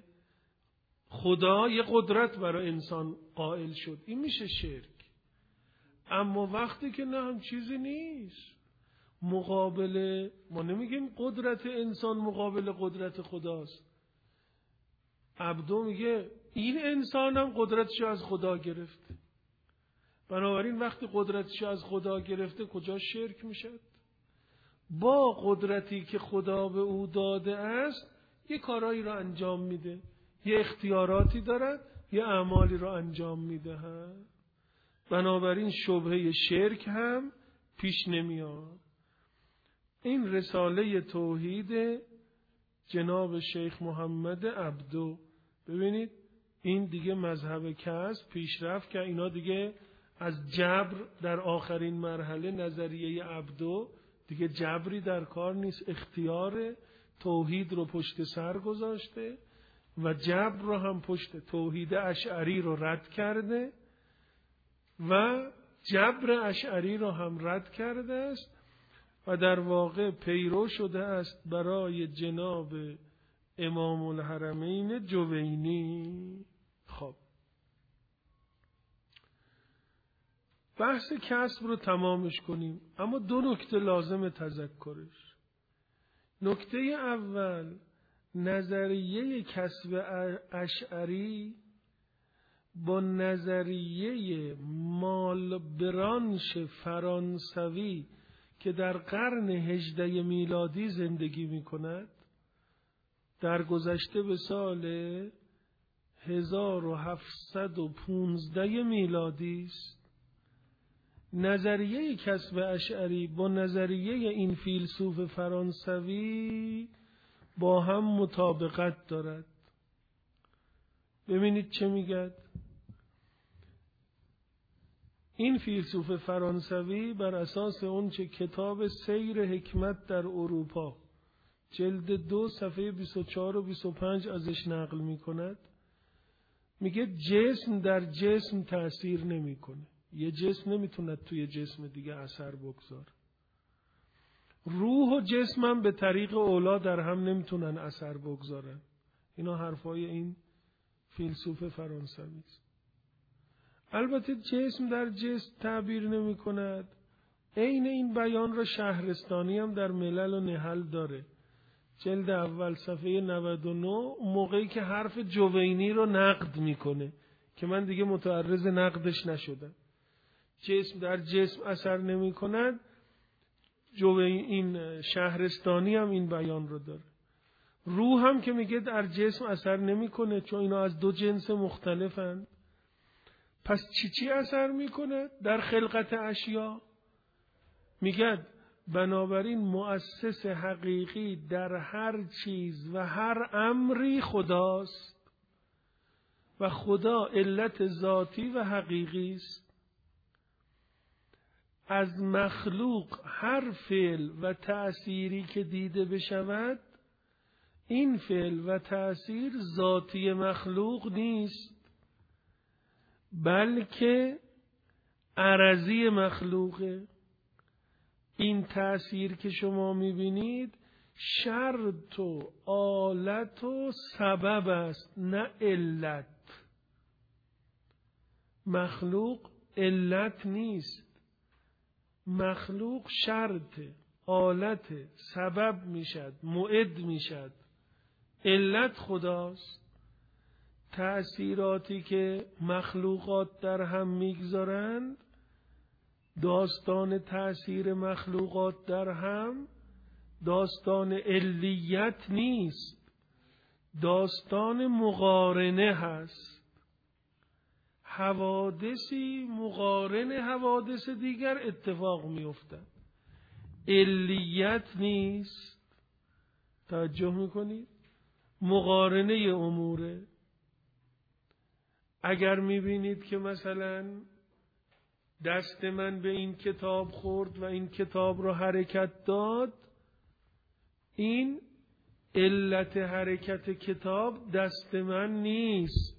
Speaker 1: خدا یه قدرت برای انسان قائل شد، این میشه شرک. اما وقتی که نه هم چیزی نیست، مقابل، ما نمیگیم قدرت انسان مقابل قدرت خداست. عبدو میگه این انسان هم قدرتشو از خدا گرفته، بنابراین وقتی قدرتشو از خدا گرفته کجا شرک میشد؟ با قدرتی که خدا به او داده است یه کارایی رو انجام میده، یه اختیاراتی دارد، یه اعمالی رو انجام میده. بنابراین شبهه شرک هم پیش نمیاد. این رساله توحید جناب شیخ محمد عبدو، ببینید این دیگه مذهب کسب پیشرفت که اینا دیگه از جبر در آخرین مرحله نظریه عبدو دیگه جبری در کار نیست، اختیار توحید رو پشت سر گذاشته و جبر رو هم پشت توحید اشعری رو رد کرده و جبر اشعری رو هم رد کرده است و در واقع پیرو شده است برای جناب امام الحرمین جوینی. خب بحث کسب رو تمامش کنیم، اما دو نکته لازم تذکرش. نکته اول، نظریه کسب اشعری با نظریه مال برانش فرانسوی که در قرن هجده میلادی زندگی می کند، در گذشته به سال هزار و هفتصد و پانزده میلادی است. نظریه کسب اشعری با نظریه این فیلسوف فرانسوی با هم مطابقت دارد. ببینید چه میگد. این فیلسوف فرانسوی بر اساس اون چه کتاب سیر حکمت در اروپا جلد دو صفحه بیست و چهار و بیست و پنج ازش نقل می کند، میگه جسم در جسم تأثیر نمی کنه. یه جسم نمیتونه توی جسم دیگه اثر بگذار. روح و جسم هم به طریق اولا در هم نمیتونن اثر بگذارن. اینا حرفای این فیلسوف فرانسوی است. البته جسم در جسم تعبیر نمی کند. عین این بیان را شهرستانی هم در ملل و نحل داره، جلد اول صفحه نود و نه، موقعی که حرف جوینی رو نقد میکنه که من دیگه متعرض نقدش نشدم. جسم در جسم اثر نمی کند، جوین این شهرستانی هم این بیان رو داره. روح هم که میگه در جسم اثر نمی کنه چون اینا از دو جنس مختلفن. پس چی چی اثر میکنه در خلقت اشیا؟ میگه بنابراین مؤسس حقیقی در هر چیز و هر امری خداست و خدا علت ذاتی و حقیقی است. از مخلوق هر فعل و تأثیری که دیده بشود، این فعل و تأثیر ذاتی مخلوق نیست، بلکه عرضی مخلوقه. این تأثیر که شما میبینید شرط و آلت و سبب است، نه علت. مخلوق علت نیست، مخلوق شرطه. آلت سبب میشد، معد میشد، علت خداست. تأثیراتی که مخلوقات در هم میگذارند، داستان تأثیر مخلوقات در هم داستان علیت نیست، داستان مقارنه هست. حوادثی مقارن حوادث دیگر اتفاق میافتد، علیت نیست. توجه میکنید؟ مقارنه اموره. اگر میبینید که مثلا دست من به این کتاب خورد و این کتاب را حرکت داد، این علت حرکت کتاب دست من نیست.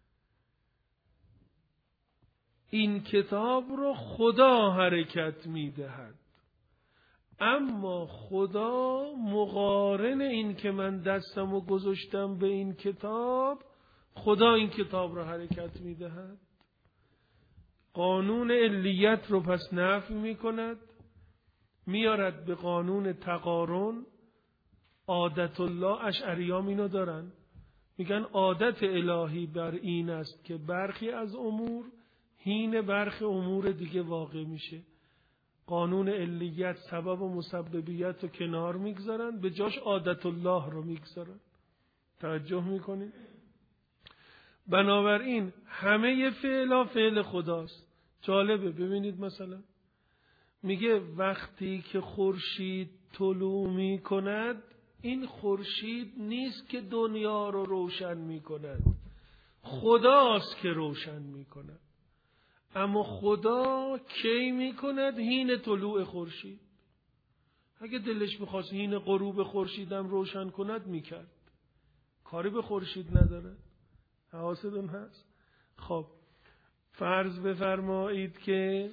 Speaker 1: این کتاب را خدا حرکت میدهد، اما خدا مقارن این که من دستم رو گذاشتم به این کتاب، خدا این کتاب را حرکت میدهد. قانون علیت رو پس نفی میکند، میارد به قانون تقارن. عادت الله، اشعریام اینو دارن، میگن عادت الهی بر این است که برخی از امور حین برخی امور دیگه واقع میشه. قانون علیت، سبب و مسببیت رو کنار میگذارن، به جاش عادت الله رو میگذارن. توجه میکنید؟ بنابراین همه فعلا فعل خداست. جالبه، ببینید مثلا میگه وقتی که خورشید طلوع میکند، این خورشید نیست که دنیا رو روشن میکند، خداست که روشن میکند. اما خدا کی میکند؟ حین طلوع خورشید. اگه دلش میخواست حین غروب خورشیدم روشن کند میکرد، کاری به خورشید نداره. حواستون هست؟ خب فرض بفرمایید که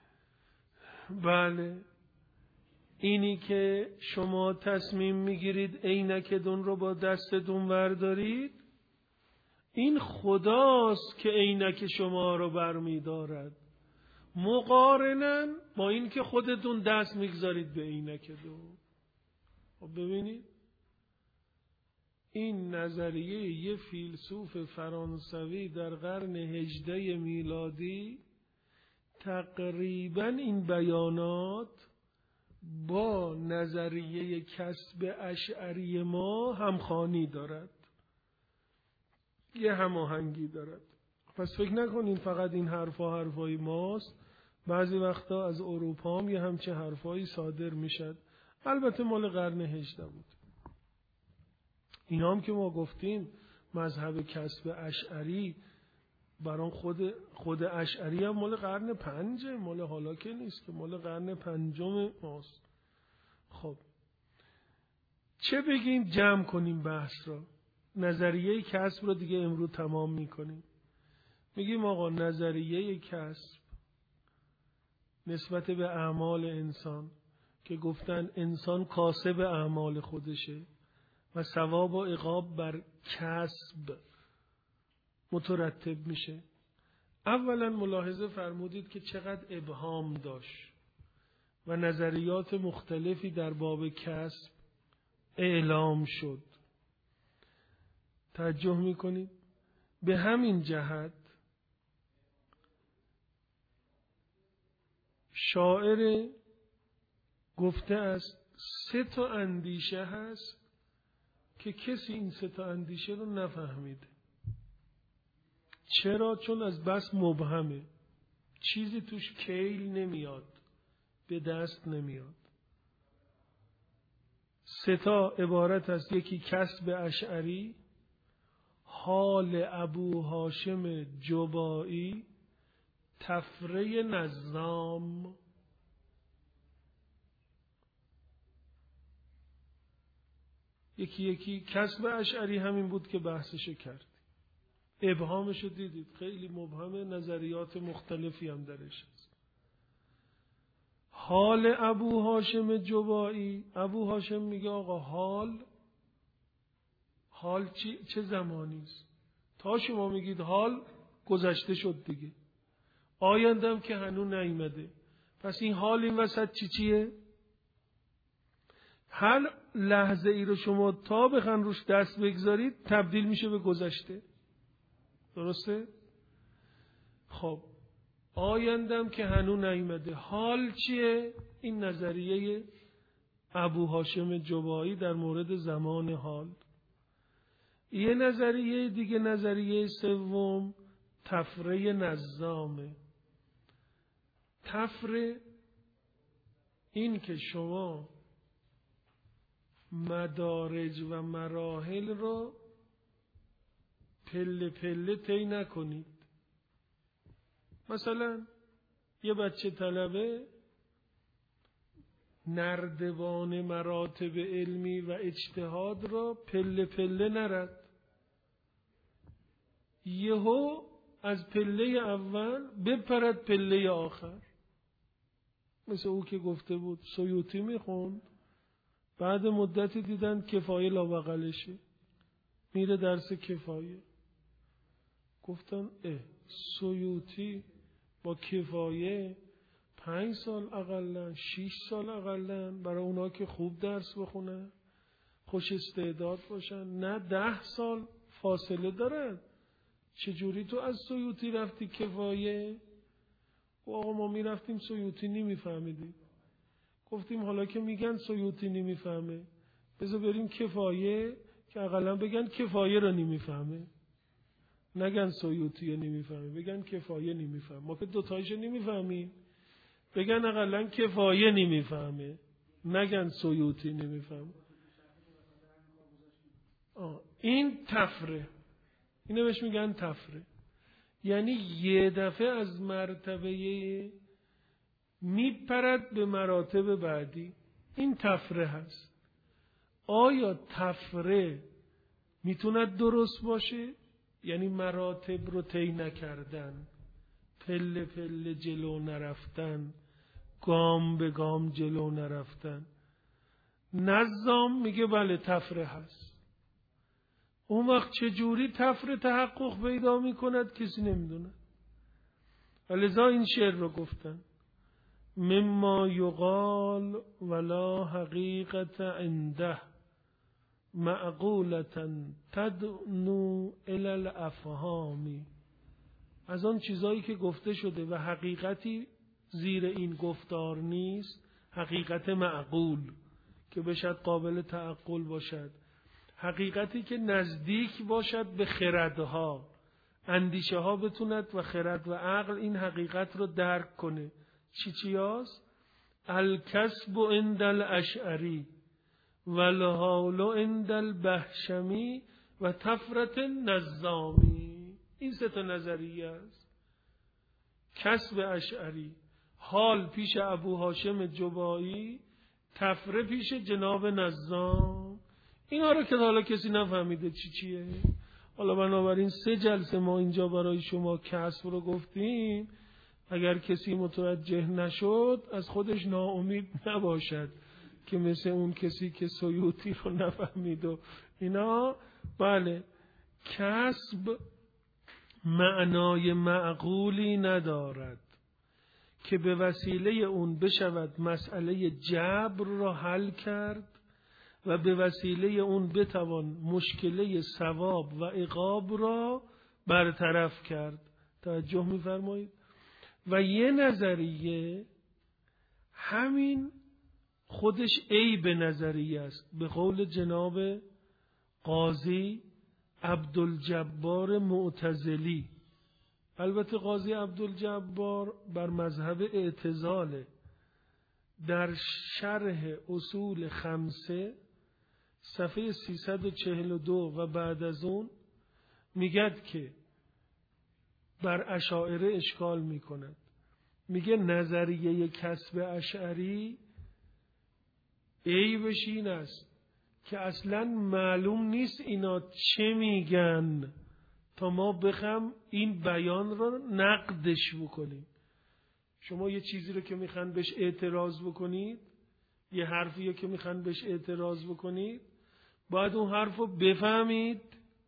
Speaker 1: بله، اینی که شما تصمیم میگیرید عینکتون رو با دستتون بردارید، این خداست که عینک شما رو برمیدارد، مقارناً با این که خودتون دست میگذارید به عینکتون. خب ببینید، این نظریه یه فیلسوف فرانسوی در قرن هجده میلادی، تقریباً این بیانات با نظریه کسب اشعری ما همخوانی دارد، یه هماهنگی دارد. پس فکر نکنین فقط این حرفا حرفای ماست، بعضی وقتا از اروپا هم یه همچه حرفایی صادر میشد. البته مال قرن هجده بود. اینا هم که ما گفتیم مذهب کسب اشعری، بران خود خود اشعری هم مال قرن پنجه، مال حالا که نیست، که مال قرن پنجم ماست. خب چه بگیم؟ جمع کنیم بحث را. نظریه کسب رو دیگه امروز تمام میکنیم. میگیم آقا نظریه کسب نسبت به اعمال انسان که گفتن انسان کاسب اعمال خودشه و ثواب و عقاب بر کسب مترتب میشه. اولا ملاحظه فرمودید که چقدر ابهام داشت و نظریات مختلفی در باب کسب اعلام شد. توجه میکنید؟ به همین جهت شاعر گفته است سه تا اندیشه هست که کسی این سه تا اندیشه رو نفهمیده. چرا؟ چون از بس مبهمه، چیزی توش کیل نمیاد، به دست نمیاد. سه تا عبارت است. یکی کسب اشعری، حال ابو هاشم جبائی، تفره نظام. یکی یکی کسب اشعری همین بود که بحثش کرد. ابهامش رو دیدید، خیلی مبهمه، نظریات مختلفی هم درش هست. حال ابو هاشم جبائی، ابو هاشم میگه آقا حال حال چی؟ چه زمانی است؟ تا شما میگید حال گذشته شد دیگه، آیندم که هنوز نیامده. پس این حال این وسط چی چیه؟ هر لحظه ای رو شما تا بخن روش دست بگذارید تبدیل میشه به گذشته. درسته؟ خب آیندم که هنو نیامده. حال چیه؟ این نظریه ابو هاشم جبایی در مورد زمان حال. یه نظریه دیگه، نظریه سوم، تفره نظامه. تفره این که شما مدارج و مراحل رو پله پله طی نکنید. مثلا یه بچه طلبه نردبان مراتب علمی و اجتهاد را پله پله نرد، یهو از پله اول بپرد پله آخر. مثل او که گفته بود سیوطی میخوند، بعد مدتی دیدن کفایه لاوقلشه، میره درس کفایه، گفتن اه سیوطی با کفایه پنج سال اقلن، شیش سال اقلن، برای اونا که خوب درس بخونن، خوش استعداد باشن، نه ده سال فاصله دارد. چجوری تو از سیوطی رفتی کفایه؟ و آقا ما میرفتیم سیوطی نمیفهمیدیم. گفتیم حالا که میگن سیوطی نمیفهمه، بذار بریم کفایه که اقلا بگن کفایه رو نمیفهمه، نگن سیوطی رو نمیفهمه، بگن کفایه نمیفهمه. ما که دوتایشو نمیفهمیم، بگن اقلا کفایه نمیفهمه، نگن سیوطی نمیفهمه. آه. این تفره، اینو بهش میگن تفره. یعنی یه دفعه از مرتبه میپرد به مراتب بعدی. این تفره هست. آیا تفره میتوند درست باشه؟ یعنی مراتب رو طی نکردن، پله پله جلو نرفتن، گام به گام جلو نرفتن. نظام میگه بله تفره هست. اون وقت چجوری تفره تحقق پیدا میکند کسی نمیدونه. ولذا این شعر رو گفتن: مما یقال ولا حقیقت عنده، معقولتا تدنو الی الافهامی. از آن چیزایی که گفته شده و حقیقتی زیر این گفتار نیست، حقیقت معقول که بشد قابل تعقل باشد، حقیقتی که نزدیک باشد به خردها، اندیشه ها بتوند و خرد و عقل این حقیقت رو درک کنه. چی چیاست؟ الکسب عند الاشعری والحال عند البهشمی و تفرت نظامی. این سه تا نظریه است. کسب اشعری، حال پیش ابو هاشم جبایی، تفره پیش جناب نظام. اینا رو که حالا کسی نفهمیده چی چیه. حالا بنابراین سه جلسه ما اینجا برای شما کسب رو گفتیم. اگر کسی متوجه نشد از خودش ناامید نباشد که مثل اون کسی که سیوطی رو نفهمید و اینا. بله، کسب معنای معقولی ندارد که به وسیله اون بشود مسئله جبر را حل کرد و به وسیله اون بتوان مشکله ثواب و عقاب را برطرف کرد. توجه می‌فرمایید؟ و یه نظریه همین خودش عیب نظریه است. به قول جناب قاضی عبدالجبار معتزلی، البته قاضی عبدالجبار بر مذهب اعتزاله، در شرح اصول خمسه صفحه سیصد و چهل و دو و بعد از اون میگد که بر اشاعره اشکال میکند. میگه نظریه کسب اشعری عیبش این است که اصلا معلوم نیست اینا چه میگن تا ما بخوام این بیان رو نقدش بکنیم. شما یه چیزی رو که میخوان بهش اعتراض بکنید، یه حرفی رو که میخوان بهش اعتراض بکنید، باید اون حرف رو بفهمید،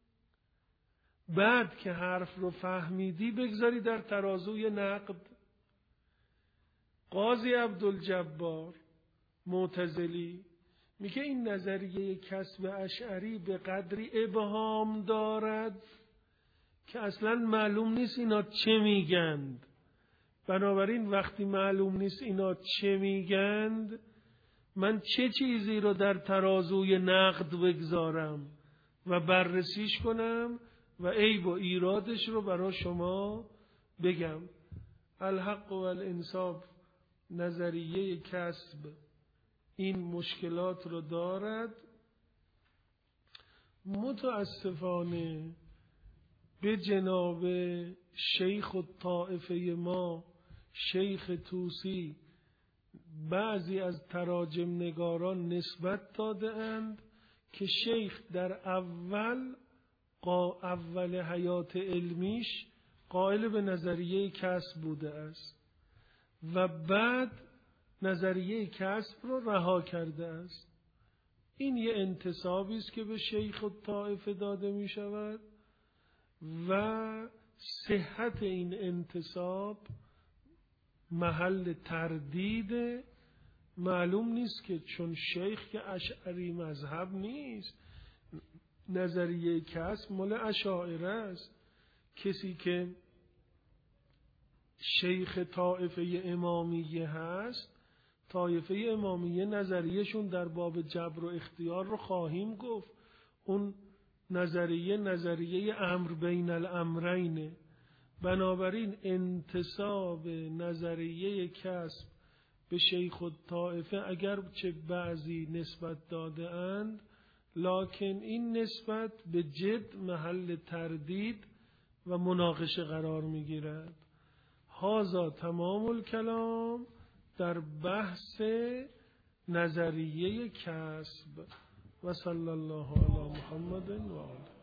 Speaker 1: بعد که حرف رو فهمیدی بگذاری در ترازوی نقد. قاضی عبدالجبار معتزلی میگه این نظریه کسب اشعری به قدری ابهام دارد که اصلا معلوم نیست اینا چه میگند. بنابراین وقتی معلوم نیست اینا چه میگند، من چه چیزی رو در ترازوی نقد بگذارم و بررسیش کنم و عیب و ایرادش رو برای شما بگم. الحق و الانصاف نظریه کسب این مشکلات رو دارد. متاسفانه به جناب شیخ الطائفه ما شیخ طوسی بعضی از تراجم نگاران نسبت داده اند که شیخ در اول قا اول حیات علمیش قائل به نظریه کسب بوده است و بعد نظریه کسب رو رها کرده است. این یه انتسابی است که به شیخ الطائفه داده می شود و صحت این انتساب محل تردید. معلوم نیست که چون شیخ که اشعری مذهب نیست، نظریه کسب مال اشاعره است. کسی که شیخ طائفه امامیه هست، طائفه امامیه نظریهشون در باب جبر و اختیار رو خواهیم گفت. اون نظریه نظریه امر بین الامرینه. بنابراین انتساب نظریه کسب به شیخ الطائفه اگر چه بعضی نسبت داده اند، لکن این نسبت به جد محل تردید و مناقشه قرار می گیرد. هذا تمام الکلام در بحث نظریه کسب و صلی الله علی محمد و آله.